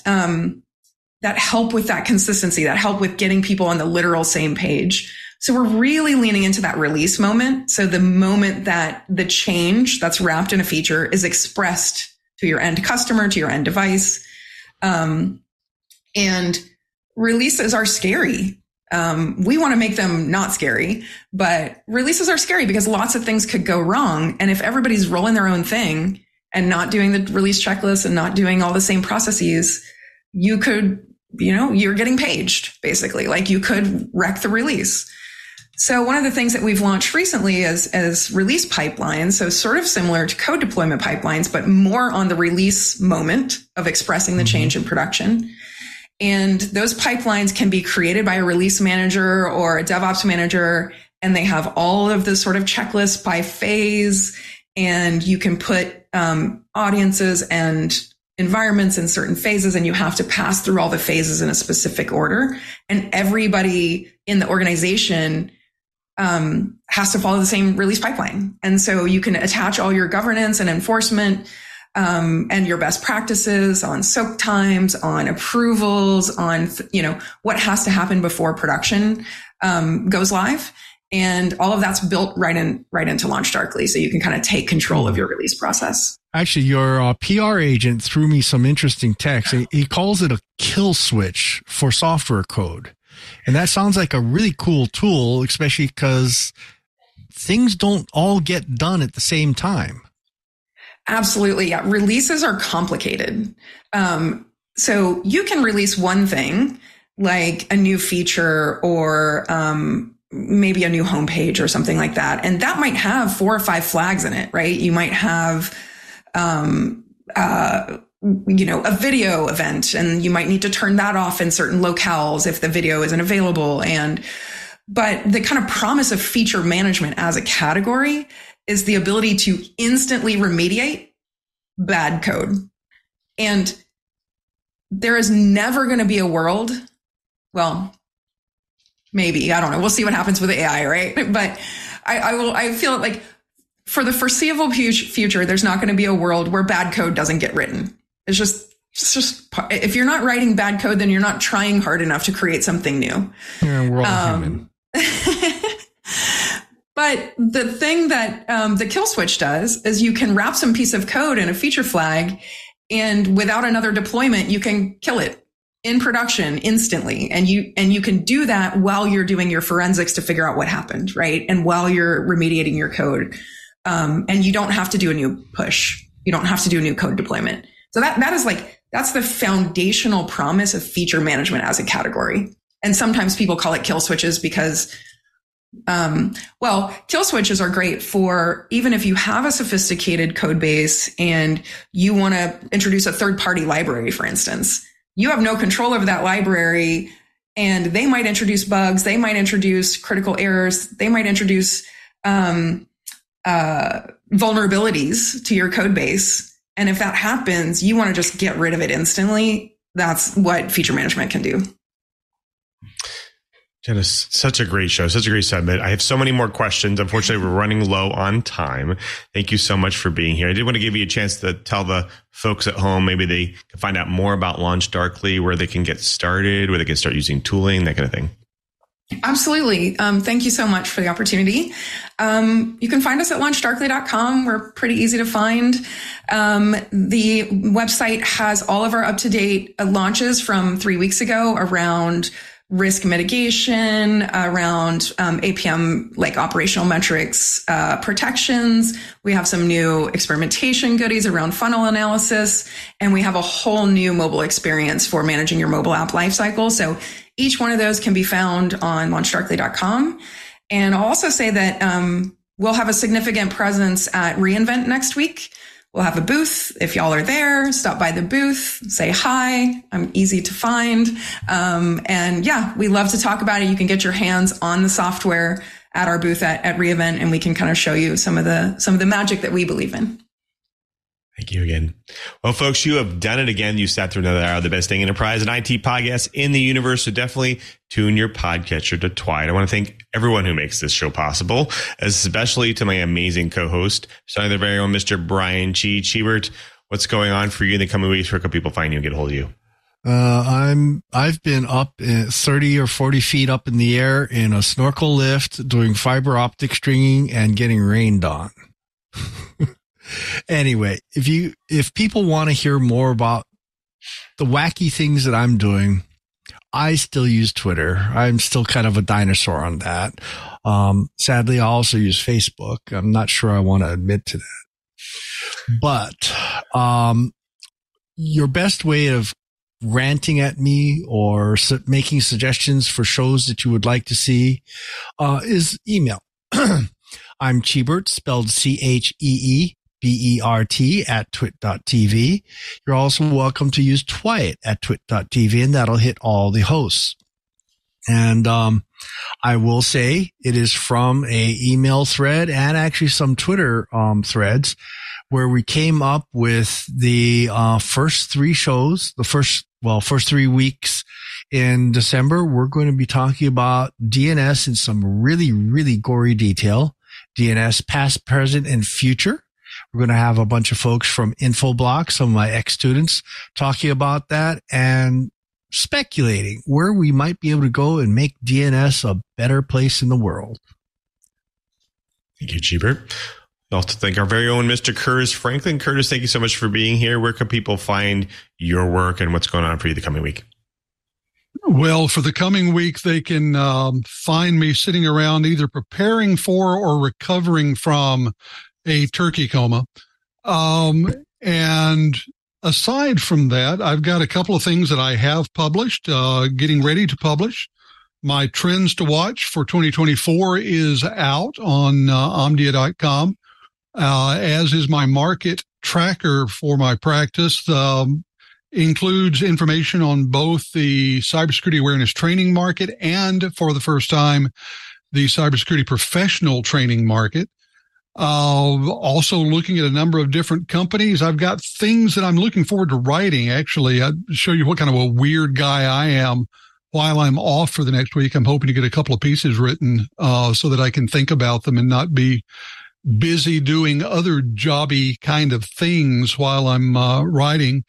help with that consistency, that help with getting people on the literal same page. So we're really leaning into that release moment. So the moment that the change that's wrapped in a feature is expressed to your end customer, to your end device. And releases are scary. We want to make them not scary, but releases are scary because lots of things could go wrong. And if everybody's rolling their own thing and not doing the release checklist and not doing all the same processes, you could, you're getting paged, basically. Like you could wreck the release. So one of the things that we've launched recently is release pipelines. So sort of similar to code deployment pipelines, but more on the release moment of expressing the change in production. And those pipelines can be created by a release manager or a DevOps manager. And they have all of the sort of checklists by phase. And you can put audiences and environments in certain phases, and you have to pass through all the phases in a specific order. And everybody in the organization has to follow the same release pipeline. And so you can attach all your governance and enforcement and your best practices on soak times, on approvals, on, what has to happen before production goes live. And all of that's built right into Launch Darkly. So you can kind of take control of your release process. Actually, your PR agent threw me some interesting text. He calls it a kill switch for software code. And that sounds like a really cool tool, especially because things don't all get done at the same time. Absolutely. Yeah. Releases are complicated. So you can release one thing, like a new feature or maybe a new homepage or something like that. And that might have 4 or 5 flags in it, right? You might have a video event, and you might need to turn that off in certain locales if the video isn't available. And But the kind of promise of feature management as a category is the ability to instantly remediate bad code. And there is never going to be a world, well, maybe, I don't know. We'll see what happens with AI, right? But I feel like for the foreseeable future, there's not going to be a world where bad code doesn't get written. It's just if you're not writing bad code, then you're not trying hard enough to create something new. Yeah, we're all human. But the thing that the kill switch does is you can wrap some piece of code in a feature flag, and without another deployment, you can kill it in production instantly. And you can do that while you're doing your forensics to figure out what happened, right? And while you're remediating your code. And you don't have to do a new push. You don't have to do a new code deployment. So that's the foundational promise of feature management as a category. And sometimes people call it kill switches because, kill switches are great for even if you have a sophisticated code base and you want to introduce a third-party library, for instance. You have no control over that library, and they might introduce bugs. They might introduce critical errors. They might introduce vulnerabilities to your code base. And if that happens, you want to just get rid of it instantly. That's what feature management can do. Jenna, such a great show, such a great segment. I have so many more questions. Unfortunately, we're running low on time. Thank you so much for being here. I did want to give you a chance to tell the folks at home, maybe they can find out more about LaunchDarkly, where they can get started, where they can start using tooling, that kind of thing. Absolutely. Thank you so much for the opportunity. You can find us at launchdarkly.com. We're pretty easy to find. The website has all of our up-to-date launches from 3 weeks ago around risk mitigation, around APM, like operational metrics, protections. We have some new experimentation goodies around funnel analysis, and we have a whole new mobile experience for managing your mobile app lifecycle. So each one of those can be found on launchdarkly.com. And I'll also say that we'll have a significant presence at reInvent next week. We'll have a booth. If y'all are there, stop by the booth, say hi. I'm easy to find. And yeah, we love to talk about it. You can get your hands on the software at our booth at reInvent, and we can kind of show you some of the magic that we believe in. Thank you again. Well, folks, you have done it again. You sat through another hour of the best thing enterprise and IT podcast in the universe. So definitely tune your podcatcher to Twide. I want to thank everyone who makes this show possible, especially to my amazing co-host, starting their very own Mr. Brian Chi. Chibert, what's going on for you in the coming weeks? Where can people find you and get a hold of you? I've been up 30 or 40 feet up in the air in a snorkel lift doing fiber optic stringing and getting rained on. Anyway, if people want to hear more about the wacky things that I'm doing, I still use Twitter. I'm still kind of a dinosaur on that. Sadly, I also use Facebook. I'm not sure I want to admit to that. But your best way of ranting at me or making suggestions for shows that you would like to see is email. I'm Chibert, spelled CheeBert at twit.tv. You're also welcome to use Twit at twit.tv, and that'll hit all the hosts. And I will say it is from a email thread and actually some Twitter threads where we came up with the first three shows, the first 3 weeks in December. We're going to be talking about DNS in some really, really gory detail. DNS past, present, and future. We're going to have a bunch of folks from Infoblox, some of my ex-students, talking about that and speculating where we might be able to go and make DNS a better place in the world. Thank you, Chibert. I'll also thank our very own Mr. Curtis Franklin. Curtis, thank you so much for being here. Where can people find your work and what's going on for you the coming week? Well, for the coming week, they can find me sitting around either preparing for or recovering from a turkey coma. And aside from that, I've got a couple of things that I have published, getting ready to publish. My trends to watch for 2024 is out on Omdia.com, as is my market tracker for my practice. includes information on both the cybersecurity awareness training market and, for the first time, the cybersecurity professional training market. Also looking at a number of different companies. I've got things that I'm looking forward to writing. Actually, I'll show you what kind of a weird guy I am while I'm off for the next week. I'm hoping to get a couple of pieces written so that I can think about them and not be busy doing other jobby kind of things while I'm writing.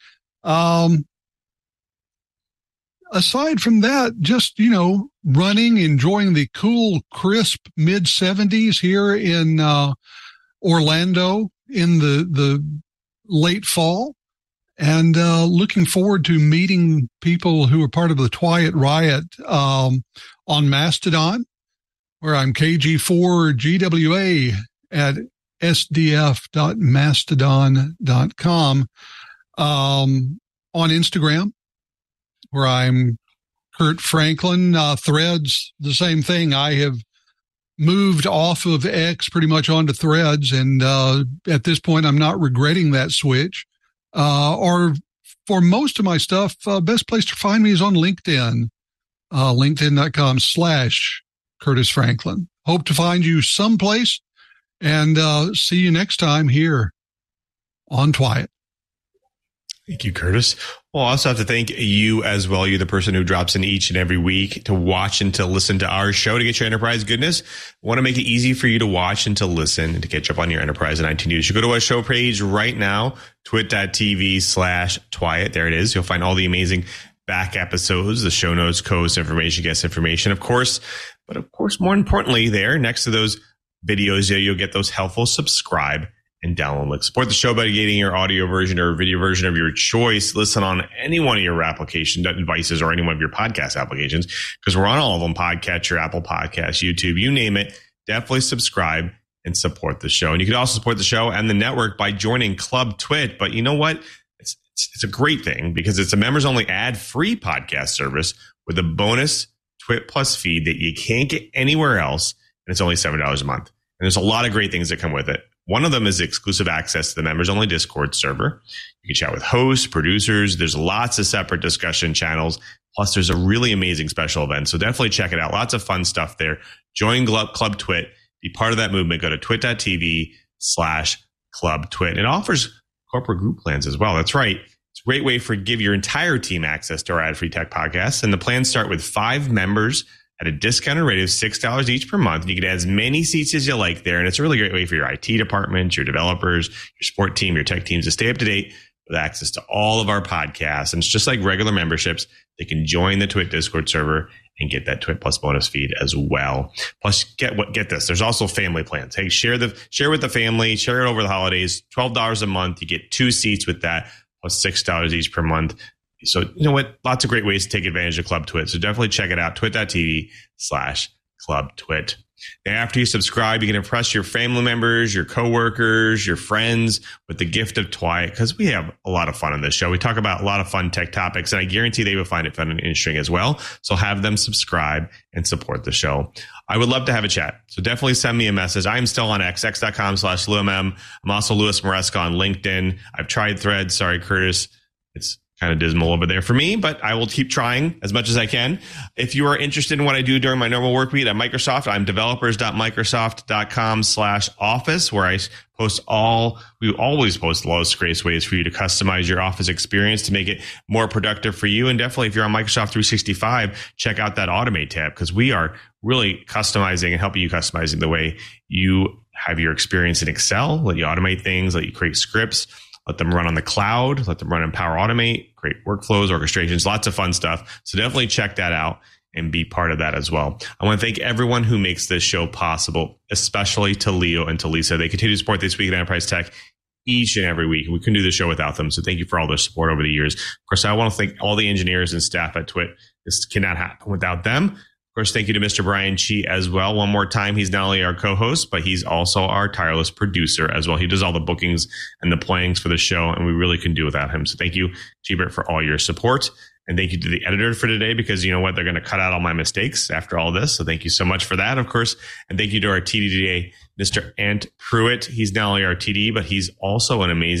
Aside from that, just, running, enjoying the cool, crisp mid-70s here in Orlando in the late fall, and looking forward to meeting people who are part of the Twiat Riot on Mastodon, where I'm KG4GWA at sdf.mastodon.com, on Instagram, where I'm Kurt Franklin. Threads, the same thing. I have moved off of X pretty much onto Threads, and at this point, I'm not regretting that switch. Or for most of my stuff, best place to find me is on LinkedIn, linkedin.com/Curtis Franklin. Hope to find you someplace, and see you next time here on Twiat. Thank you, Curtis. We'll also have to thank you as well. You're the person who drops in each and every week to watch and to listen to our show to get your enterprise goodness. We want to make it easy for you to watch and to listen and to catch up on your enterprise and IT news. You go to our show page right now, twit.tv/Twiat. There it is. You'll find all the amazing back episodes, the show notes, codes, information, guest information, of course. But of course, more importantly, there next to those videos, you'll get those helpful subscribe and download links. Support the show by getting your audio version or video version of your choice. Listen on any one of your application devices or any one of your podcast applications, because we're on all of them: Podcatcher, Apple Podcasts, YouTube, you name it. Definitely subscribe and support the show. And you can also support the show and the network by joining Club Twit. But you know what? It's a great thing because it's a members-only ad-free podcast service with a bonus Twit Plus feed that you can't get anywhere else, and it's only $7 a month. And there's a lot of great things that come with it. One of them is exclusive access to the members-only Discord server. You can chat with hosts, producers. There's lots of separate discussion channels. Plus, there's a really amazing special event. So definitely check it out. Lots of fun stuff there. Join Club Twit. Be part of that movement. Go to twit.tv/Club Twit. It offers corporate group plans as well. That's right. It's a great way for give your entire team access to our ad-free tech podcasts. And the plans start with 5 members at a discounted rate of $6 each per month. You can add as many seats as you like there. And it's a really great way for your IT department, your developers, your support team, your tech teams to stay up to date with access to all of our podcasts. And it's just like regular memberships. They can join the Twit Discord server and get that Twit Plus bonus feed as well. Plus, get this. There's also family plans. Hey, share with the family, share it over the holidays. $12 a month. You get 2 seats with that, plus $6 each per month. So, you know what? Lots of great ways to take advantage of Club Twit. So definitely check it out. twit.tv/Club Twit. Now, after you subscribe, you can impress your family members, your coworkers, your friends with the gift of Twiat, because we have a lot of fun on this show. We talk about a lot of fun tech topics, and I guarantee they will find it fun and interesting as well. So have them subscribe and support the show. I would love to have a chat. So definitely send me a message. I'm still on x.com/LouMM. I'm also Louis Maresca on LinkedIn. I've tried Threads. Sorry, Curtis. It's kind of dismal over there for me, but I will keep trying as much as I can. If you are interested in what I do during my normal work week at Microsoft, I'm developers.microsoft.com/office, where we always post the lowest grace ways for you to customize your Office experience to make it more productive for you. And definitely if you're on Microsoft 365, check out that Automate tab, because we are really customizing and helping you customizing the way you have your experience in Excel, let you automate things, let you create scripts, let them run on the cloud, let them run in Power Automate, create workflows, orchestrations, lots of fun stuff. So definitely check that out and be part of that as well. I want to thank everyone who makes this show possible, especially to Leo and to Lisa. They continue to support This Week in Enterprise Tech each and every week. We couldn't do the show without them. So thank you for all their support over the years. Of course, I want to thank all the engineers and staff at Twit. This cannot happen without them. Of course, thank you to Mr. Brian Chi as well. One more time, he's not only our co-host, but he's also our tireless producer as well. He does all the bookings and the plannings for the show, and we really couldn't do without him. So thank you, Gilbert, for all your support. And thank you to the editor for today, because you know what? They're going to cut out all my mistakes after all this. So thank you so much for that, of course. And thank you to our TD today, Mr. Ant Pruitt. He's not only our TD, but he's also an amazing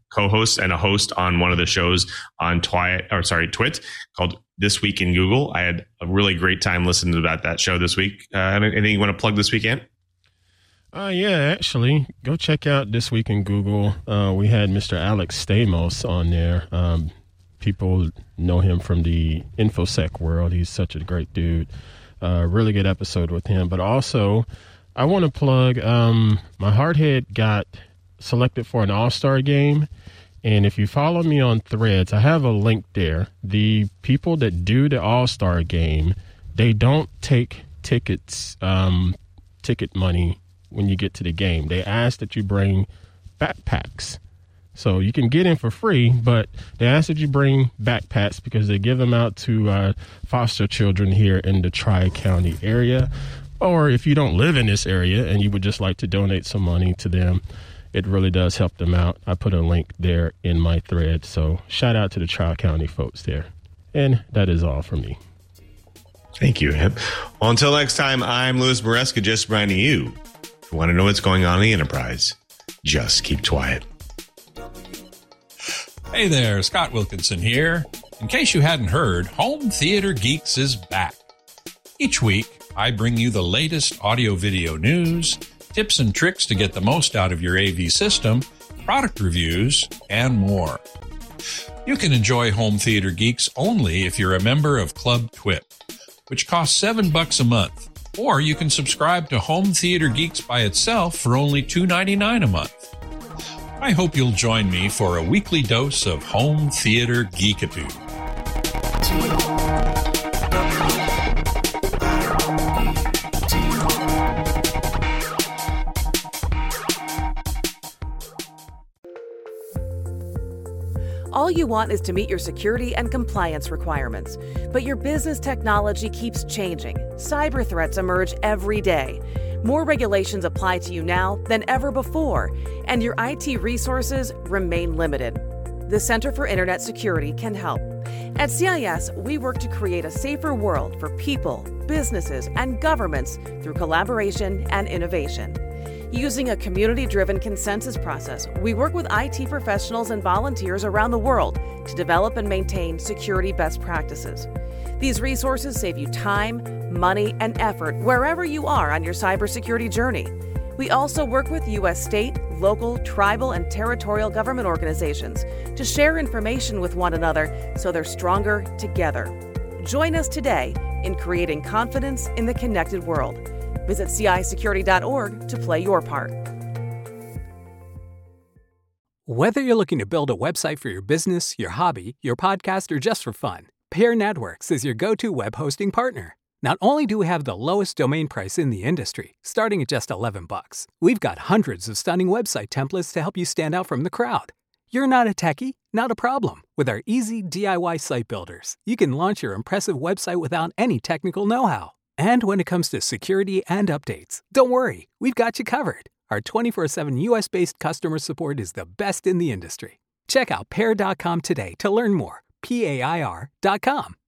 co-host and a host on one of the shows on Twit called This Week in Google. I had a really great time listening to that show this week. Anything you want to plug this weekend? Yeah, actually, go check out This Week in Google. We had Mr. Alex Stamos on there. People know him from the InfoSec world. He's such a great dude. Really good episode with him. But also, I want to plug my Hardhead got selected for an all-star game. And if you follow me on Threads, I have a link there. The people that do the all-star game, they don't take ticket money when you get to the game. They ask that you bring backpacks. So you can get in for free, but they ask that you bring backpacks because they give them out to foster children here in the Tri-County area. Or if you don't live in this area and you would just like to donate some money to them, it really does help them out. I put a link there in my thread. So shout out to the Tri-County folks there. And that is all from me. Thank you, Hip. Well, until next time, I'm Louis Maresca, just reminding you, if you want to know what's going on in the enterprise, just keep quiet. Hey there, Scott Wilkinson here. In case you hadn't heard, Home Theater Geeks is back. Each week, I bring you the latest audio-video news, tips and tricks to get the most out of your AV system, product reviews, and more. You can enjoy Home Theater Geeks only if you're a member of Club Twit, which costs $7 a month, or you can subscribe to Home Theater Geeks by itself for only $2.99 a month. I hope you'll join me for a weekly dose of Home Theater Geekitude. All you want is to meet your security and compliance requirements. But your business technology keeps changing. Cyber threats emerge every day. More regulations apply to you now than ever before, and your IT resources remain limited. The Center for Internet Security can help. At CIS, we work to create a safer world for people, businesses, and governments through collaboration and innovation. Using a community-driven consensus process, we work with IT professionals and volunteers around the world to develop and maintain security best practices. These resources save you time, money, and effort wherever you are on your cybersecurity journey. We also work with U.S. state, local, tribal, and territorial government organizations to share information with one another so they're stronger together. Join us today in creating confidence in the connected world. Visit CISecurity.org to play your part. Whether you're looking to build a website for your business, your hobby, your podcast, or just for fun, Pair Networks is your go-to web hosting partner. Not only do we have the lowest domain price in the industry, starting at just $11, we've got hundreds of stunning website templates to help you stand out from the crowd. You're not a techie? Not a problem. With our easy DIY site builders, you can launch your impressive website without any technical know-how. And when it comes to security and updates, don't worry, we've got you covered. Our 24/7 US-based customer support is the best in the industry. Check out Pair.com today to learn more. PAIR.com.